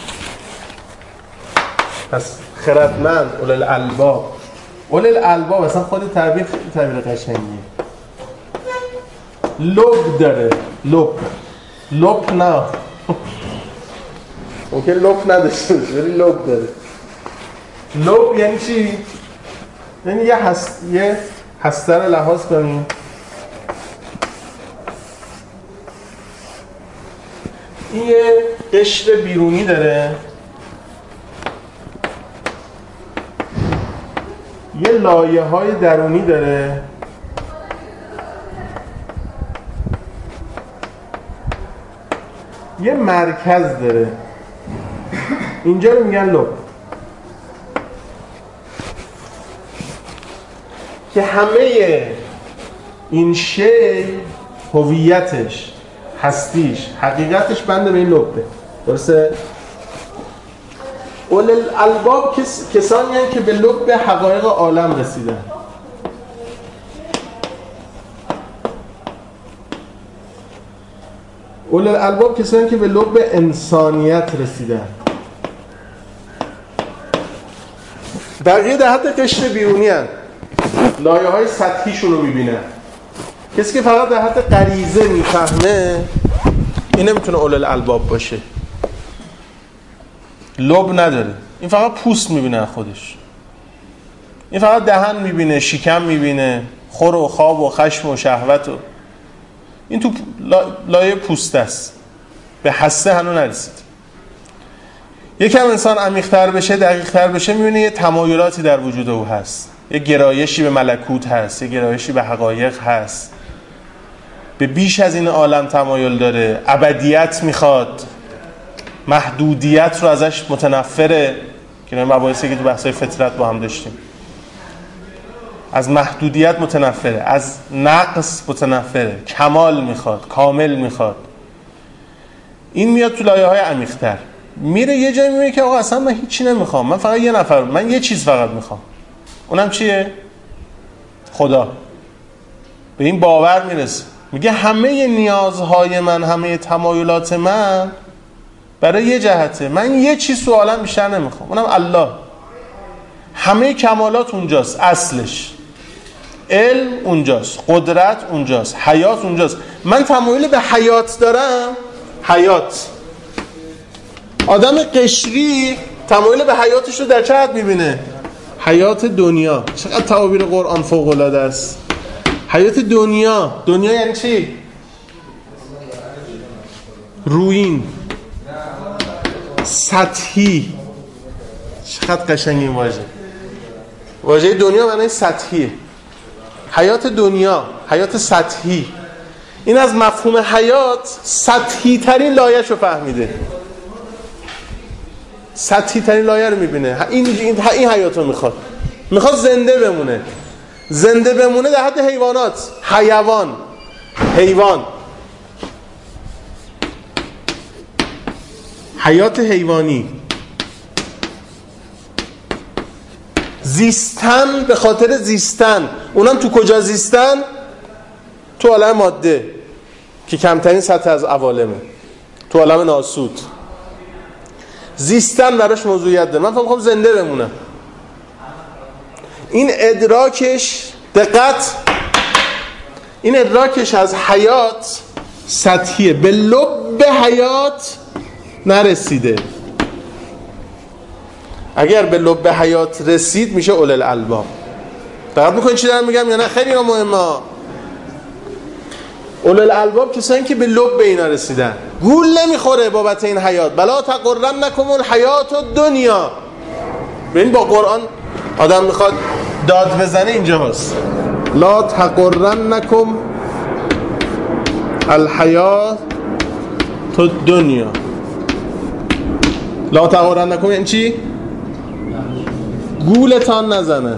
پس خردمند، اولل الالباب. اولل الالباب اصلا خود تعبیر تعبیر قشنگیه. لب داره، لب لب نه ممکن لب نداشته باشه ولی لب داره. لب یعنی چی؟ یعنی یه هست یه هسته رو لحاظ کنیم، این یه قشر بیرونی داره، یه لایه های درونی داره، یه مرکز داره. اینجا رو میگن لب، که همه این شی، هویتش، هستیش، حقیقتش بنده به این لبه. درسته؟ اولل الالباب کس، کسانی هستند که به لب حقایق عالم رسیدن. اولل الالباب کسانی هستند که به لب انسانیت رسیدن. بقیه در حد قشر بیرونی هستند، لایه های سطحیشون رو میبینن. کسی که فقط در حد غریزه میفهمه این نمیتونه اولل الالباب باشه. لب نداره، این فقط پوست میبینه خودش، این فقط دهن میبینه، شکم میبینه، خور و خواب و خشم و شهوت و این تو لایه پوست است، به حسه هنو نرسید. یکم انسان عمیق‌تر بشه، دقیق‌تر بشه، میبینه یه تمایلاتی در وجود او هست، یه گرایشی به ملکوت هست، یه گرایشی به حقایق هست، به بیش از این عالم تمایل داره، ابدیت میخواد، محدودیت رو ازش متنفره، که این مباحثی که تو بحث‌های فطرت با هم داشتیم. از محدودیت متنفره، از نقص متنفره، کمال میخواد، کامل میخواد. این میاد تو لایه‌های عمیق‌تر، میره یه جایی میبینه که آقا اصلا من هیچی نمیخوام، من فقط یه نفر، من یه چیز فقط میخوام، اونم چیه؟ خدا. به این باور میرسه، میگه همه نیازهای من، همه تمایلات من برای یه جهته، من یه چیز تو عالم بیشتر نمیخوام، اونم الله. همه کمالات اونجاست، اصلش علم اونجاست، قدرت اونجاست، حیات اونجاست. من تمایل به حیات دارم. حیات، آدم قشری تمایل به حیاتش رو در چه حد میبینه؟ حیات دنیا. چقدر تعابیر قرآن فوق العاده است. حیات دنیا، دنیا یعنی چی؟ رویین، سطحی. چقدر قشنگی این واژه. واژه دنیا معنی سطحیه. حیات دنیا، حیات سطحی. این از مفهوم حیات سطحی ترین لایه‌شو فهمیده. سطحی ترین لایه رو میبینه. این این این حیاتو میخواد. میخواد زنده بمونه. زنده بمونه در حد حیوانات، حیوان، حیوان. حیات حیوانی. زیستن به خاطر زیستن. اونم تو کجا زیستن؟ تو عالم ماده که کمترین سطح از عوالمه، تو عالم ناسود. زیستن براش موضوعیت داره. من فقط میخوام زنده بمونم. این ادراکش، دقت، این ادراکش از حیات سطحیه، به لب حیات نرسیده. اگر به لب حیات رسید میشه اولل الالباب. دقت میکنید چی دارم میگم یا نه؟ خیلی مهمه. اولل الالباب کسایی که به لب اینا رسیدن، گول نمیخوره بابت این حیات. بلا تغرنکم الحیات الدنیا. ببین با قرآن آدم میخواد داد بزنه اینجا هست. لا تغرنکم الحیات الدنیا. لا تغرنکم یعنی چی؟ گولتان نزنه،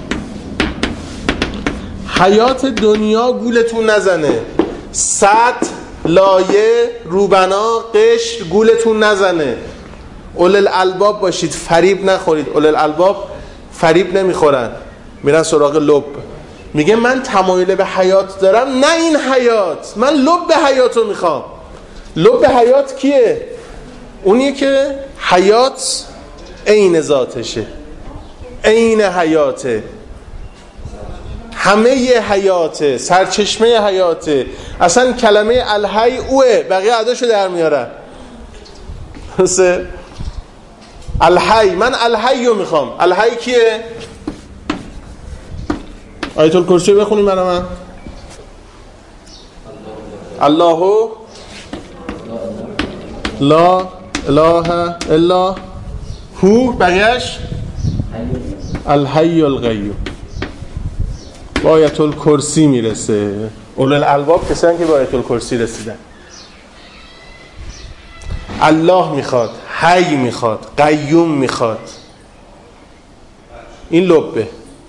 حیات دنیا گولتون نزنه، سطح، لایه، روبنا، قشر گولتون نزنه. اولل الالباب باشید، فریب نخورید. اولل الالباب فریب نمیخورن، میرن سراغ لب. میگه من تمایل به حیات دارم، نه این حیات، من لب به حیاتو میخوام. لب به حیات کیه؟ اونیه که حیات عین ذاتشه، عین حیاته، همه حیاته، سرچشمه حیاته. اصلا کلمه الحی اوه، بقیه عداشو در میارن. الحی، من الحی رو میخوام. الحی کیه؟ آیت الکرسی رو بخونیم برای من. الله لا اله الا هو، بقیهش الحی القیوم. با آیت الکرسی میرسه. اولوالالباب کسانی که با آیت الکرسی رسیدن. الله میخواد، حی میخواد، قیوم میخواد. این لبه.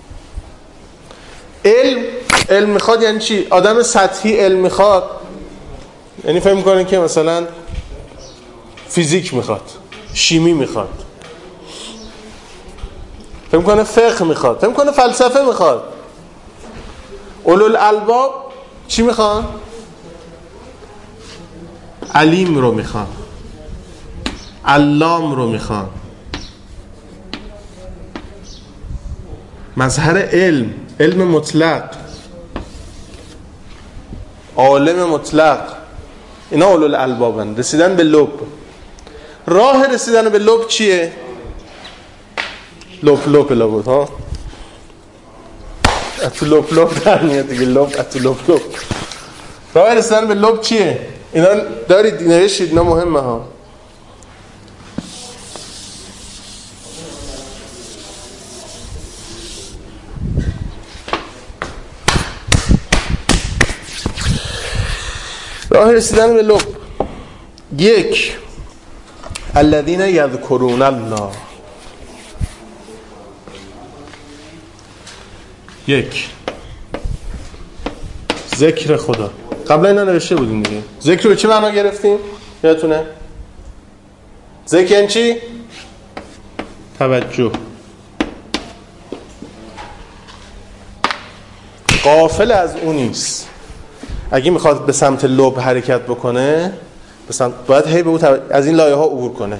علم، علم میخواد یعنی چی؟ آدم سطحی علم میخواد یعنی فهم میکنه که مثلا فیزیک میخواد، شیمی میخواد، فهم میکنه فقه میخواد، فهم میکنه فلسفه میخواد. اولوالالباب چی میخوان؟ علیم رو میخوان، علام رو میخوان. مظهر علم، علم مطلق، عالم مطلق، اینا اولوالالبابن. رسیدن به لب. راه رسیدن به لب چیه؟ لب لب لب ها اتو لب لب در میاد دیگه. لب اتو لب لب. راه رسیدن به لب چیه؟ اینا دارید نوشید، اینا مهمه ها. راه رسیدن به لب. یک، الذین یذکرون الله. یک، ذکر خدا. قبلا اینا نوشته بودیم دیگه. ذکر رو به چه معنا گرفتیم؟ یادتونه؟ ذکر یعنی چی؟ توجه. غافل از اون نیست. اگه میخواد به سمت لب حرکت بکنه، به سمت باید هی به اون توجه. از این لایه ها عبور کنه.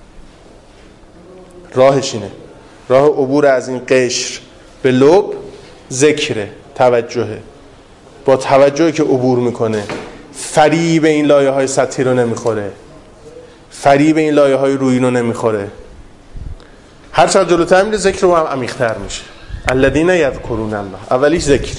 راهش اینه. راه عبور از این قشر به لب ذکره، توجهه. با توجهی که عبور میکنه فریب این لایه های سطحی رو نمیخوره، فریب این لایه های رویین رو نمیخوره. هر چقدر جلوتر میره ذکر رو هم عمیق‌تر میشه. الذین یذکرون الله. اولیش ذکر.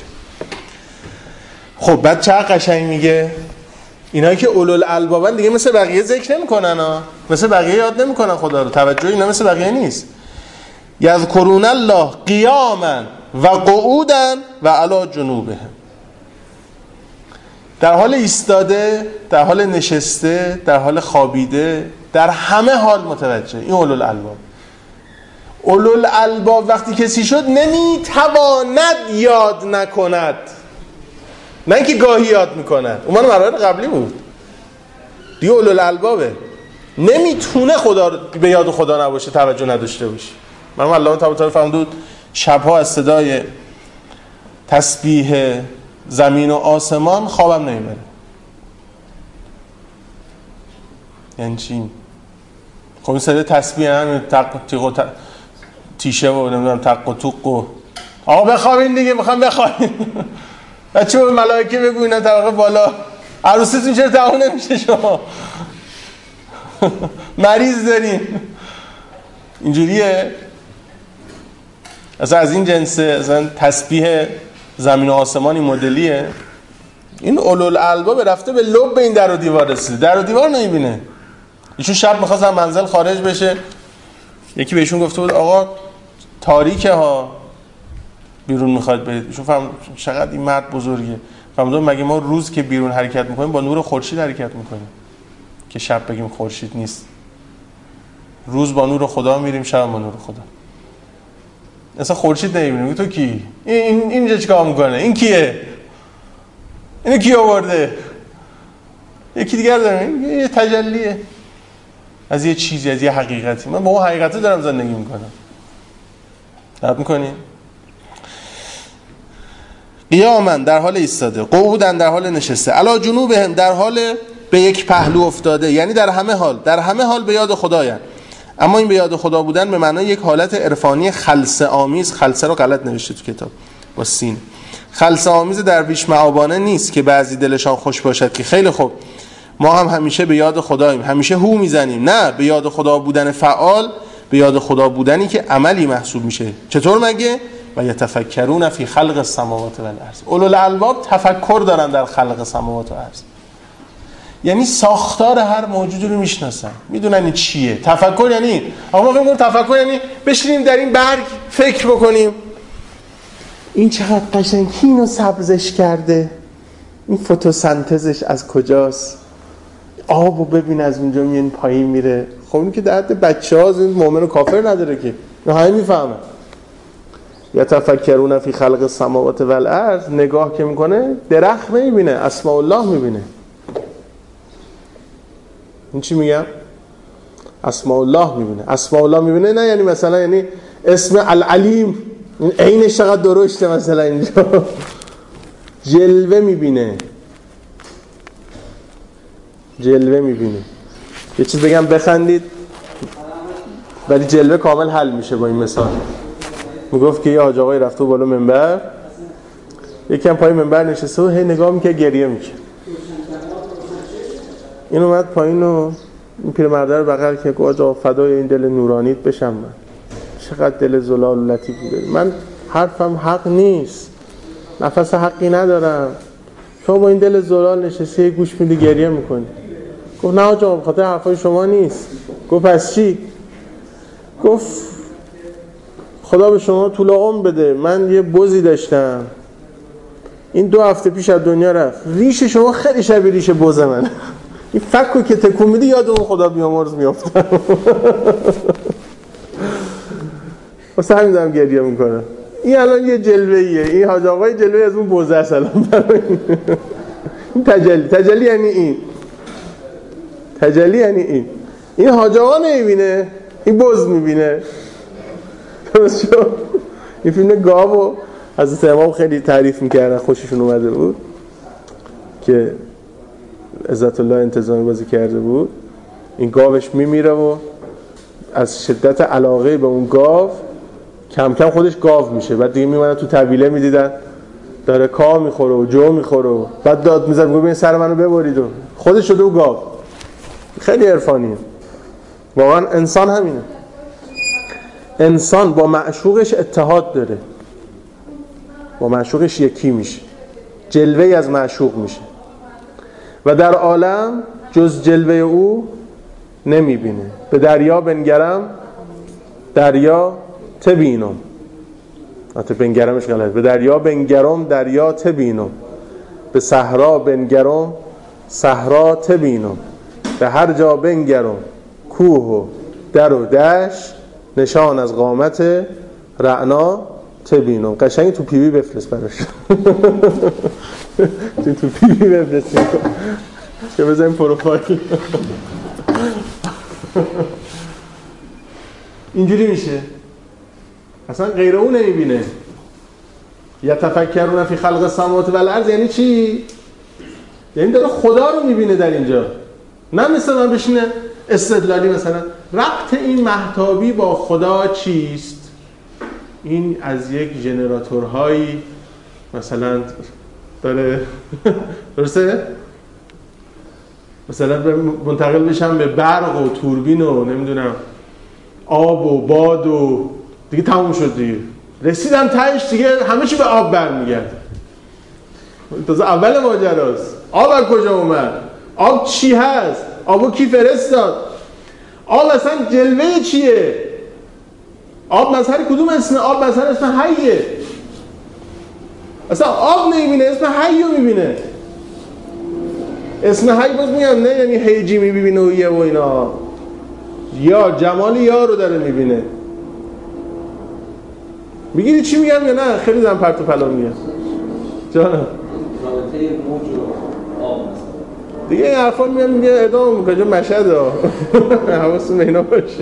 خب بعد چه قشنگ میگه؟ اینایی که اولوالالبابن دیگه مثل بقیه ذکر نمیکنن ها، مثل بقیه یاد نمیکنن خدا رو. توجه اینا مثل بقیه نیست. یذکرون الله قیاما و قعودا و علی جنوبهم. در حال ایستاده، در حال نشسته، در حال خوابیده، در همه حال متوجه. این اولوالالباب. اولوالالباب وقتی کسی شد نمیتواند یاد نکند، نه اینکه گاهی یاد میکند. اون مراحل قبلی بود دیگه. اولوالالبابه. نمیتونه خدا به یاد خدا نباشه، توجه نداشته باشه. من الله تعالی فرمود شبها از صدای تسبیح زمین و آسمان خوابم نمیبره. یعنی چی؟ خب این صدای تسبیح هم تق تیق و تیشه و نمیدونم تق و توق و آقا بخوابین دیگه، میخوام بخوابین. بچه به ملائکه بگو اینا طبقه بالا عروستون چرا تمام نمیشه شما؟ مریض دارین. اینجوریه. اصلا از این جنسه. اصلا تسبیح زمین و آسمانی مدلیه. این اولوالالباب رفته به لب این در و دیوار رسیده. در و دیوار نمیبینه. ایشون شب میخواست از منزل خارج بشه، یکی بهشون گفته بود آقا تاریکه ها، بیرون میخواد برید. چون فهم چقدر این مرد بزرگه. فهمیدم مگه ما روز که بیرون حرکت میکنیم با نور خورشید حرکت میکنیم که شب بگیم خورشید نیست؟ روز با نور خدا میریم، شب با نور خدا. اصلا خورشید نمیبینیم. تو کی؟ این اینجا چیکار میکنه؟ این کیه؟ اینو کی آورده؟ یکی دیگر داره. یه تجلیه از یه چیزی، از یه حقیقتی. من با اون حقیقت دارم زندگی میکنم. درک میکنین؟ قیاما در حال ایستاده، قعودا در حال نشسته، علی جنوبهم در حال به یک پهلو افتاده، یعنی در همه حال، در همه حال به یاد خدایند. اما این به یاد خدا بودن به معنای یک حالت عرفانی خلسه آمیز، خلسه رو غلط نوشته تو کتاب با سین، خلسه آمیز درویش معابانه نیست که بعضی دلشان خوش باشد که خیلی خوب ما هم همیشه به یاد خداییم، همیشه هو میزنیم. نه، به یاد خدا بودن فعال، به یاد خدا بودنی که عملی محسوب میشه. چطور مگه؟ و یتفکرون فی خلق السماوات و الارض. اولوالالباب تفکر دارن در خلق سماوات و ارض، یعنی ساختار هر موجودی رو میشناسن، میدونن این چیه. تفکر یعنی آقا ما میگیم تفکر یعنی بشینیم در این برگ فکر بکنیم این چقدر قشنگ، اینو سبزش کرده، این فتوسنتزش از کجاست، آبو ببین از اونجا میاد پایین میره. خب این که در حد بچه‌ها، این مؤمن و کافر نداره که، نه همه میفهمن. یتفکرون فی خلق السماوات و الارض، نگاه که میکنه درخت نمیبینه، اسماء الله میبینه. این چی میگم؟ اسماء الله میبینه. اسماء الله میبینه نه یعنی مثلا یعنی اسم العلیم این عینش چقدر درشته مثلا اینجا. جلوه میبینه، جلوه میبینه. یه چیز بگم بخندید ولی جلوه کامل حل میشه با این مثال. میگفت که یه حاج آقایی رفته بالا منبر، یکم پای منبر نشسته و هی نگاه میکنه گریه میکنه. این اومد پایین و این پیرمرده رو بغل که گفت آقا فدای این دل نورانیت بشم، من چقدر دل زلال و لطیفی داری، من حرفم حق نیست، نفس حقی ندارم، شما با این دل زلال نشستی گوش میدی گریه میکنی. گفت نه آقا به خاطر حرفای شما نیست. گفت پس چی؟ گفت خدا به شما طول عمر بده، من یه بزی داشتم این دو هفته پیش از دنیا رفت، ریش شما خیلی شبیه ریش بز من، این فکو که تکون میدی یاد اون خدا بیامرز میافتم. واسه همین دارم گریه میکنم. این الان یه جلوه‌ایه، این حاج آقای جلوه از اون بزه است الان. این تجلی، تجلی یعنی این، تجلی یعنی این. این حاج آقا نمیبینه، این بز میبینه. درست شد؟ این فیلم گاو حضرت امام خیلی تعریف میکردن، خوششون اومده بود که عزت الله انتظامی بازی کرده بود. این گاوش میمیره و از شدت علاقه به اون گاو کم کم خودش گاو میشه. بعد دیگه میمونن تو طویله میدیدن داره کاه میخوره و جو میخوره و بعد داد میزد میگه ببین سر منو ببرید و خودش شده و گاو. خیلی عرفانیه. واقعا انسان همینه. انسان با معشوقش اتحاد داره، با معشوقش یکی میشه، جلوه از معشوق میشه و در عالم جز جلوه او نمیبینه. به دریا بنگرم دریا تبینم، حتی بنگرمش غلط، به دریا بنگرم دریا تبینم، به صحرا بنگرم صحرا تبینم، به هر جا بنگرم کوه و در و دشت، نشان از قامت رعنا تبینم. قشنگ تو پیوی بفرست براش. تو تو پیوی بفرست که بزنیم پروفایل. اینجوری میشه. اصلا غیر اون نمیبینه. یتفکرون فی خلق السماوات و الارض یعنی چی؟ یعنی داره خدا رو میبینه در اینجا. نه مثلا من بشینه استدلالی مثلا ربط این مهتابی با خدا چیست؟ این از یک ژنراتورهایی مثلا داره درسته؟ مثلا منتقل بشن به برق و توربین و نمیدونم آب و باد و دیگه تموم شد دیگه. رسیدن تهش دیگه همه چی به آب برمیگرده. تازه اول ماجراست. آب از کجا اومد؟ آب چی هست؟ آبو کی فرستاد؟ آب اصلا جلوه چیه؟ آب مظهر کدوم اسمه؟ آب مظهر اسم حیه. اصلا آب نمیبینه، اسم حی رو میبینه. اسم حی باز میگم نه یعنی هیجی میبینه و یه و اینا، یا جمال یا رو داره میبینه. میگیری چی میگم یا نه؟ خیلی دارم پرت و پلا میگم. جانم رابطه موج و آب دیگه این حرفا میگم میگه ادامه میکنه جو مشهد ها حواستون به اینا باشه.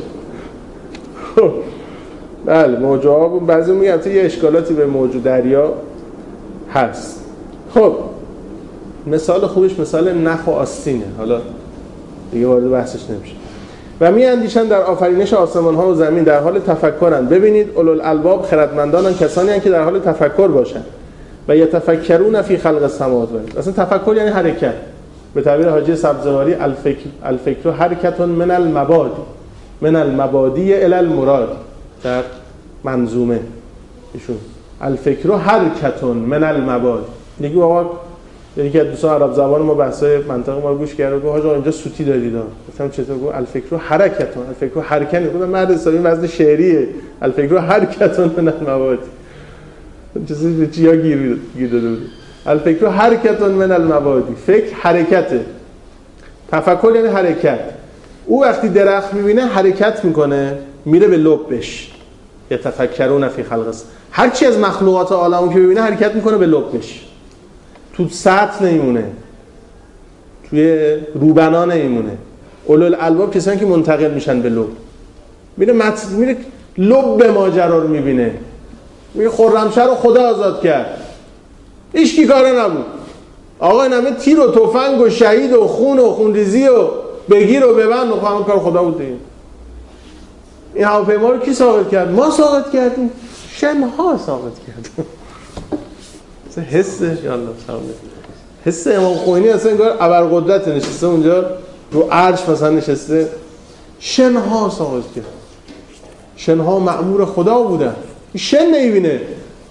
خب بله موج و آب بعضی میگم تا یه اشکالاتی به موج و دریا هست. خب مثال خوبش مثال نخ و آستینه، حالا دیگه وارد بحثش نمیشه. و می اندیشن در آفرینش آسمان ها و زمین در حال تفکرند. ببینید اولوالالباب خردمندانن کسانی هستند که در حال تفکر باشند و یتفکرون فی خلق السماوات و الارض. اصلا تفکر یعنی حرکت. به تعبیر حاجی سبزواری الفکر الفکر حرکت من المبادی من المبادی الی المراد. در منظومه ایشون الفکر حرکت من المبادی. یکی بابا یکی از دوستان عرب زبان ما بحثای منطق ما رو گوش کرد و گفت آقا اینجا سوتی دارید. گفتم چطور؟ گفت الفکر حرکت الفکر حرکت. گفتم مرد حسابی وزن شعریه. الفکر حرکت من المبادی چیزی چیا گیر گیر داده بود. الفکر حرکت من المبادی، فکر حرکته، تفکر یعنی حرکت. او وقتی درخت میبینه حرکت میکنه میره به لبش. یتفکرون فی خلق السماوات. هر چی از مخلوقات عالمو که ببینه حرکت میکنه به لبش، تو سطح نمیمونه، توی روبنا نمیمونه. اولوالالباب کسانی که منتقل میشن به لب، میره مت... میره لب ماجرا رو میبینه. میگه خرمشهر رو خدا آزاد کرد، هیچ کی کاره نبود. آقا این همه تیر و تفنگ و شهید و خون و خونریزی و بگیر و ببند و همون کار خدا بود دیگه. این هواپیما رو کی ساقط کرد؟ ما ساقط کردیم. شنها ساقط کرد. مثلا حس یالله سلام حس امام خمینی اصلا انگار ابرقدرت نشسته اونجا رو عرش مثلا نشسته. شنها ساقط کرد. شنها مأمور خدا بودن. شن نمیبینه.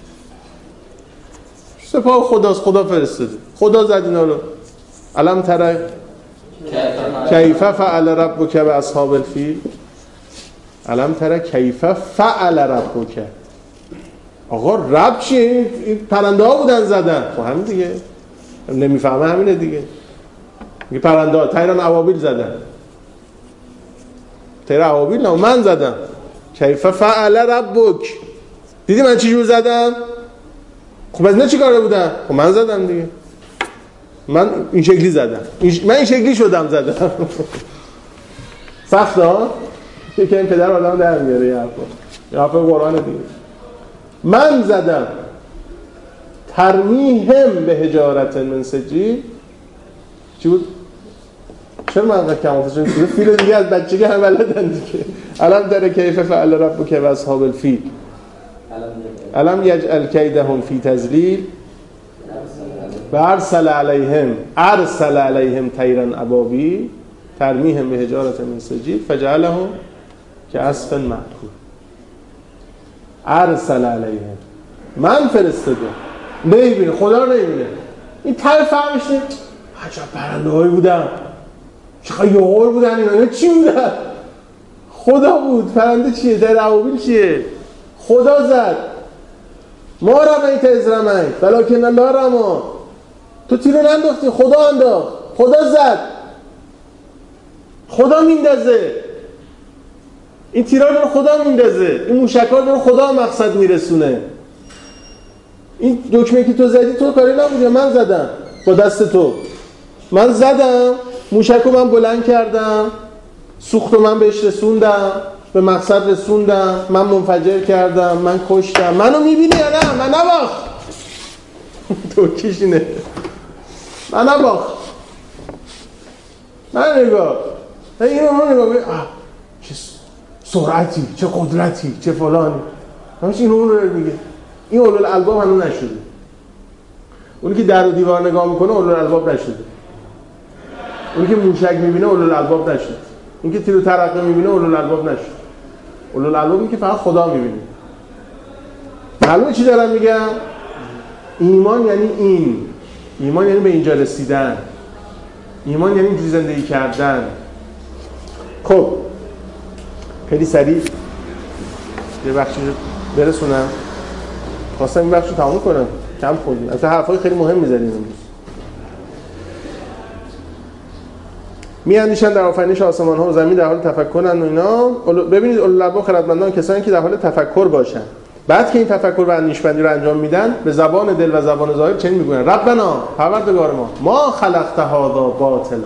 سپاه خداست، خدا فرستاده، خدا زد اینا رو. الم تر کیف فعل ربک باصحاب الفیل. الم تر کیف فعل ربک. آقا رب چیه؟ این پرنده ها بودن زدن. خب همین دیگه، نمیفهمه همینه دیگه. میگه پرنده ها طیران ابابیل زدن. طیر ابابیل نه من زدم. کیف فعل ربک. دیدی من چی جور زدم؟ خب از نه چی کاره بودم؟ خب من زدم دیگه. من این شکلی زدم. من این شکلی شدم زدم. سخته ها؟ یکی این پدر آدم در میاره یه حرفا. یه حرفا قرآن دیگه. من زدم. ترمیهم به حجارت من سجیل. چی بود؟ چرا من انقدر کم آفزون شده؟ فیل دیگه از بچگی هم بلدن دیگه. الم تر کیف فعل ربک باصحاب الفیل. الم یجعل کیدهم فی تضلیل و ارسل علیهم ارسل علیهم طیرا ابابیل ترمیهم به حجارة من سجیل فجعلهم کعصف مأکول. ارسل علیهم، من فرستادم. نمیبینه، خدا رو نمیبینه. این ته فهمش نه. عجب پرنده هایی بودن، چقدر یوغور بودن اینا. چی بودن؟ خدا بود. پرنده چیه؟ در ابابیل چیه؟ خدا زد. ما رمیت از رمیت ولکن الله رمی. تو تیرو ننداختی، خدا انداخت. خدا زد، خدا میندازه. این تیرا رو خدا میندازه، این موشک‌ها رو خدا مقصد میرسونه. این دکمه که تو زدی تو کاری نبود، من زدم با دست تو. من زدم، موشکو من بلند کردم، سوختو من بهش رسوندم، به مقصد رسوندم، من منفجر کردم، من کشتم. منو میبینی یا نه؟ من نباخت. تو کشینه من نباخت. من نگاه این رو نگاه بگه چه سرعتی، چه قدرتی، چه فلانی. همش این اون رو میگه. این اولوالالباب هنوز نشده. اونی که در و دیوار نگاه میکنه اولوالالباب نشده. اونی که موشک میبینه اولوالالباب نشده. این که تیر و ترقه میبینه اولوالالباب نشده. اولوالالباب این که فقط خدا میبینه. معلومه چی دارم میگم؟ ایمان یعنی این. ایمان یعنی به اینجا رسیدن. ایمان یعنی اینجوری زندگی کردن. خب خیلی سریع یه بخشی برسونم. خواستم این بخش رو تموم کنم. کم خوندیم. اصلا حرفای خیلی مهم می‌زدیم امروز. میاندیشن در آفرینش آسمان‌ها و زمین، در حال تفکرن و اینا. ببینید اولوالالباب خردمندان کسانی که در حال تفکر باشن. بعد که این تفکر و اندیشمندی رو انجام میدن، به زبان دل و زبان ظاهر چنین میگوین: ربنا، پروردگار ما، ما خلقت هذا باطلا.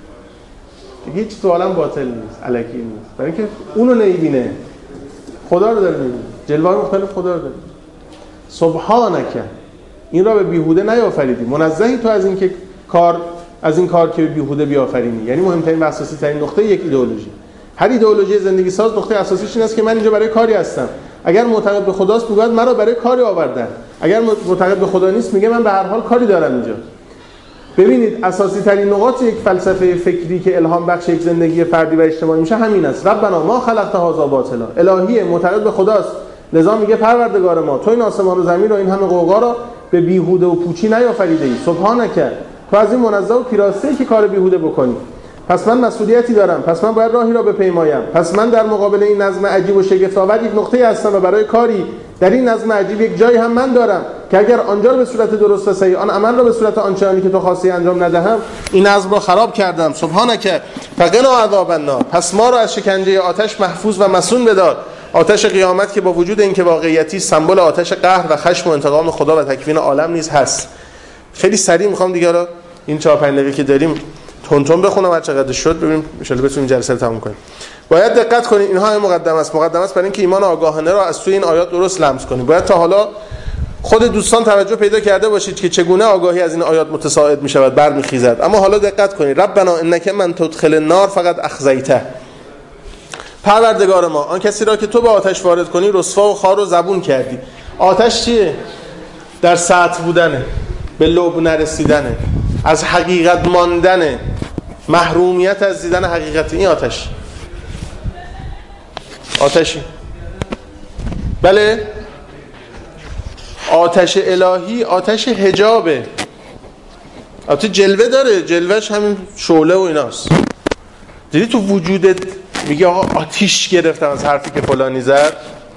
هیچ تو عالم باطل نیست، الکی نیست. برای اینکه اونو نمیبینه. خدا رو داره میبینه. جلوه‌های مختلف خدا رو داره. سبحانک، این را به بیهوده نیافریدی. منزهی تو از اینکه کار از این کار که بیهوده بیافرینی. یعنی مهمترین و اساسی ترین نقطه یک ایدئولوژی. هر ایدئولوژی زندگی ساز نقطه اساسیش این است که من اینجا برای کاری هستم. اگر معتقد به خداست میگه مرا برای کاری آوردن. اگر معتقد به خدا نیست میگه من به هر حال کاری دارم اینجا. ببینید اساسی ترین نقاط یک فلسفه فکری که الهام بخش یک زندگی فردی و اجتماعی میشه همین است. ربنا ما خلقت هذا باطلا. الهیه، معتقد به خداست. لذا میگه پروردگار ما، تو این آسمان و زمین رو، این همه قوقا رو به بیهوده و پوچی نیافریده ای. سبحانک، تو از این منزه و پیراسته‌ای که کار بیهوده بکنی. پس من مسئولیتی دارم، پس من باید راهی را بپیمایم. پس من در مقابل این نظم عجیب و شگفت‌آور یک نقطه‌ای هستم و برای کاری در این نظم عجیب یک جایی هم من دارم که اگر آنجا رو به صورت درست و صحیح، آن عمل رو به صورت آنچنانی که تو خواستی انجام ندهم، این نظم رو خراب کردم. سبحانک فقنا عذاب النار، پس ما رو از شکنجه آتش محفوظ و مصون بدار. آتش قیامت که با وجود اینکه واقعیتی سمبل آتش قهر و خشم و انتقام خدا و تکوین عالم نیز هست. خیلی سریع میخوام دیگه حالا این چهار پنج دقیقه که داریم تون تون بخونم هر چقدر شد، ببینیم ان شاء الله بتونیم جلسه رو تموم کنیم. باید دقت کنید، اینها هم مقدمه است. مقدمه است برای اینکه ایمان آگاهانه را از توی این آیات درست لمس کنید. باید تا حالا خود دوستان توجه پیدا کرده باشید که چگونه آگاهی از این آیات متساعد میشود، برمیخیزد. اما حالا دقت کنید. ربنا انک من تدخل النار فقط اخزیته. پروردگار ما، آن کسی را که تو به آتش وارد کنی رسوا و خوار و زبون کردی. آتش چیه؟ در سطح بودنه، به لب نرسیدنه، از حقیقت ماندنه، محرومیت از دیدن حقیقت. این آتش آتشی بله، آتش الهی آتش حجابه. آتش جلوه داره، جلوهش همین شعله و ایناست. دیدی تو وجودت میگه آقا آتیش گرفتم از حرفی که فلانی زد.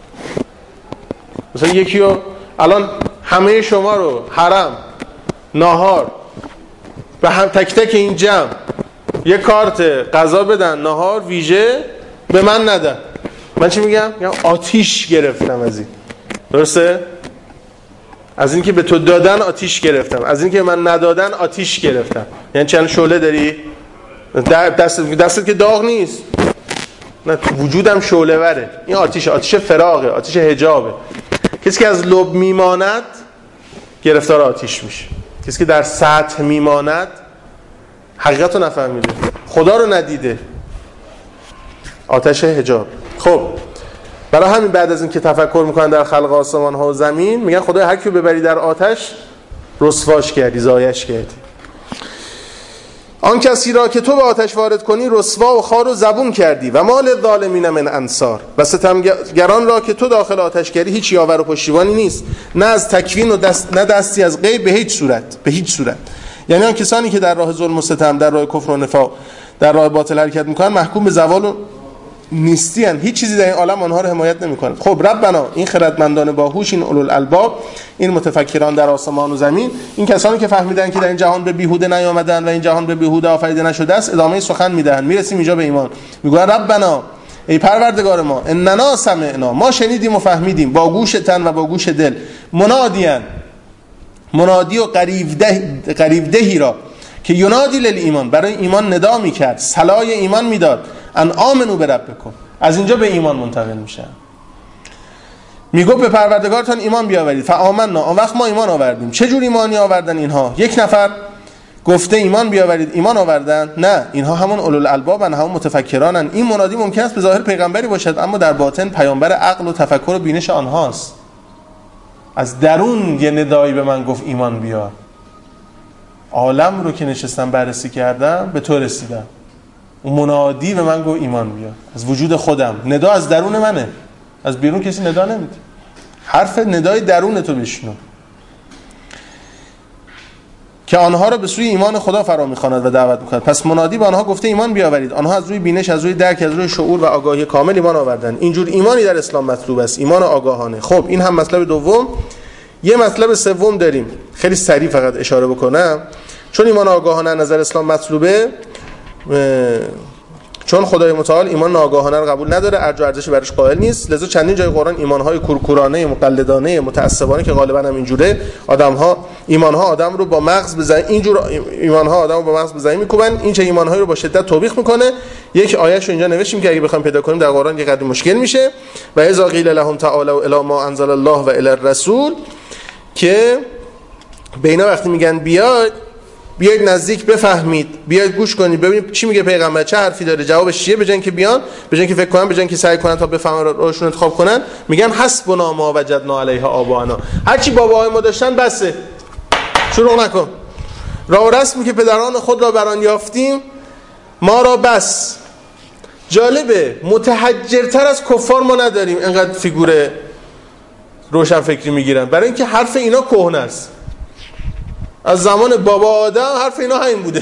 مثلا یکی رو الان همه شما رو حرم ناهار به هم تک تک این جمع یه کارت غذا بدن ناهار ویژه به من ندن، من چی میگم؟ میگم آتیش گرفتم از این. درسته؟ از این که به تو دادن آتیش گرفتم، از این که من ندادن آتیش گرفتم. یعنی چند شعله داری؟ دست دستت که داغ نیست، نه وجودم شعله وره. این آتیش آتیش فراغه، آتیش حجابه. کسی که از لب میماند گرفتار آتیش میشه. کسی که در سطح میماند حقیقت رو نفهمیده، خدا رو ندیده، آتش حجاب. خب برای همین بعد از این که تفکر میکنن در خلق آسمان ها و زمین، میگن خدای هر کیو ببری در آتش رسواش کردی، زایش کردی. آن کسی را که تو به آتش وارد کنی رسوا و خوار و زبون کردی و مال ظالمین من انصار، و ستمگران را که تو داخل آتش کردی هیچ یاور و پشتیبانی نیست، نه از تکوین و دست نه دستی از غیب، به هیچ صورت به هیچ صورت. یعنی آن کسانی که در راه ظلم و ستم، در راه کفر و نفاق، در راه باطل حرکت میکنن محکوم به زوال و نیستی هستند. هیچ چیزی در این عالم آنها رو حمایت نمیکنه. خب ربنا، این خردمندان باهوش، این اولوالالباب، این متفکران در آسمان و زمین، این کسانی که فهمیدن که در این جهان به بیهوده نیامدن و این جهان به بیهوده آفریده نشده است، ادامه سخن میدهند. میرسیم اینجا به ایمان، میگن ربنا، ای پروردگار ما، اننا سمعنا، ما شنیدیم و فهمیدیم، با گوش تن و با گوش دل، منادیان، منادی و قریب ده قریب دهی را که ینادی للایمان، برای ایمان ندا میکرد، صلای ایمان میداد، ان آمنو بربکم، از اینجا به ایمان منتقل میشن. میگه به پروردگارتان ایمان بیاورید. فآمنا، آن وقت ما ایمان آوردیم. چه جور ایمانی آوردن اینها؟ یک نفر گفته ایمان بیاورید ایمان آوردن؟ نه، اینها همون اولوالالبابن، همون متفکرانن. این منادی ممکن است به ظاهر پیغمبری باشد، اما در باطن پیامبر عقل و تفکر و بینش آنهاست. از درون یه ندایی به من گفت ایمان بیار. عالم رو که نشستم بررسی کردم به تو رسیدم. اون منادی به من گفت ایمان بیار، از وجود خودم. ندا از درون منه، از بیرون کسی ندا نمیده. حرف ندای درون تو بشنو که آنها را به سوی ایمان خدا فرا می‌خواند و دعوت می‌کند. پس منادی به آنها گفته ایمان بیاورید. آنها از روی بینش، از روی درک، از روی شعور و آگاهی کامل ایمان آوردند. اینجور ایمانی در اسلام مطلوب است، ایمان آگاهانه. خب این هم مطلب دوم یه مطلب سوم داریم، خیلی سریع فقط اشاره بکنم. چون ایمان آگاهانه نظر اسلام مطلوبه، چون خدای متعال ایمان ناآگاهانه رو قبول نداره، ارج و ارزشی براش قائل نیست، لذا چندین جای قرآن ایمان‌های کورکورانه، مقلدانه، متعصبانه که غالبا هم اینجوره، آدم‌ها ایمان‌ها آدم رو با مغز بزنی، اینجور ایمان‌ها آدم رو با مغز بزنی می‌کوبن. این چه ایمان‌هایی رو با شدت توبیخ می‌کنه. یک آیه‌شو اینجا نوشتیم که اگه بخوایم پیدا کنیم در قرآن یه قدر مشکل میشه. و اذا قیل لهم تعالوا الی ما انزل الله و الی الرسول، که به اینا وقتی میگن بیاید بیاید نزدیک بفهمید، بیاید گوش کنید ببینید چی میگه پیغمبر، چه حرفی داره، جوابش چیه، بجن که بیان، بجن که فکر کنن، بجن که سعی کنن تا بفهمن راهشون انتخاب کنن، میگن حسبنا ما وجدنا علیه آباءنا، هر چی باباهای ما داشتن بسه، شروع نکن، راه و رسمی که پدران خود را بر آن یافتیم ما را بس. جالبه متحجرتر از کفار ما نداریم اینقدر فیگور روشن فکری میگیرن، برای اینکه حرف اینا کهنه است. از زمان بابا آدم حرف اینا همین بوده.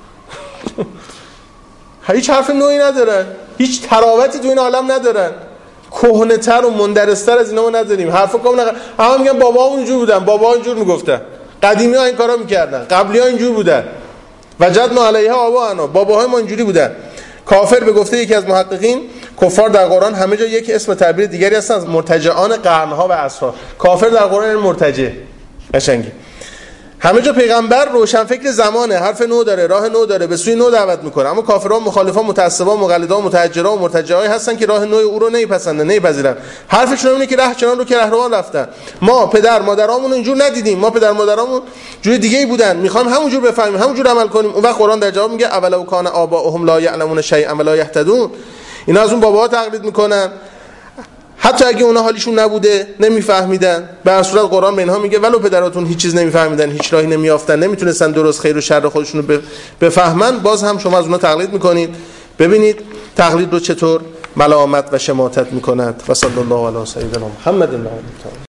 هیچ حرف نوعی ندارن، هیچ تراوتی تو این عالم ندارن، کهنه‌تر و مندرستر از اینا ما نداریم. حرفا کام نق... همه میگن باباها اینجور بودن، باباها اینجور میگفتن، قدیمی‌ها این کارا میکردن، قبلی‌ها اینجور بودن، وجدنا علیها آباءنا، باباهای ما اینجوری بودن. کافر به گفته یکی از محققین، کفار در قرآن همه جا یک اسم تعبیر دیگری هستن، مرتجعان قرن‌ها و عصرها. کافر در قرآن مرتجع، قشنگی. همه جا پیغمبر روشن فکر زمانه، حرف نو داره، راه نو داره، به سوی نو دعوت میکنه. اما کافران، مخالفان، متعصبان، مقلدان، متحجران و مرتجعای هستن که راه نو او رو نمیپسندن، نمیپذیرن. حرفشون اینه که ره چنان رو که رهروان رفتن. ما پدر مادرامون اینجور ندیدیم، ما پدر مادرامون جور دیگه‌ای بودن، میخوام همونجور بفهمیم، همونجور عمل کنیم. اون وقت قرآن در جواب میگه اولو کان آباؤهم لا یعلمون شیئا ولا یهتدون. اینا از اون باباها تقلید میکنن، حتی اگه اونا حالیشون نبوده، نمیفهمیدن. به هر صورت قرآن به اینها میگه ولو پدراتون هیچ چیز نمیفهمیدن، هیچ راهی نمیافتن، نمیتونستن درست خیر و شر خودشونو بفهمن، باز هم شما از اونا تقلید میکنید. ببینید تقلید رو چطور ملامت و شماتت میکند. و صلی الله علی سیدنا محمد.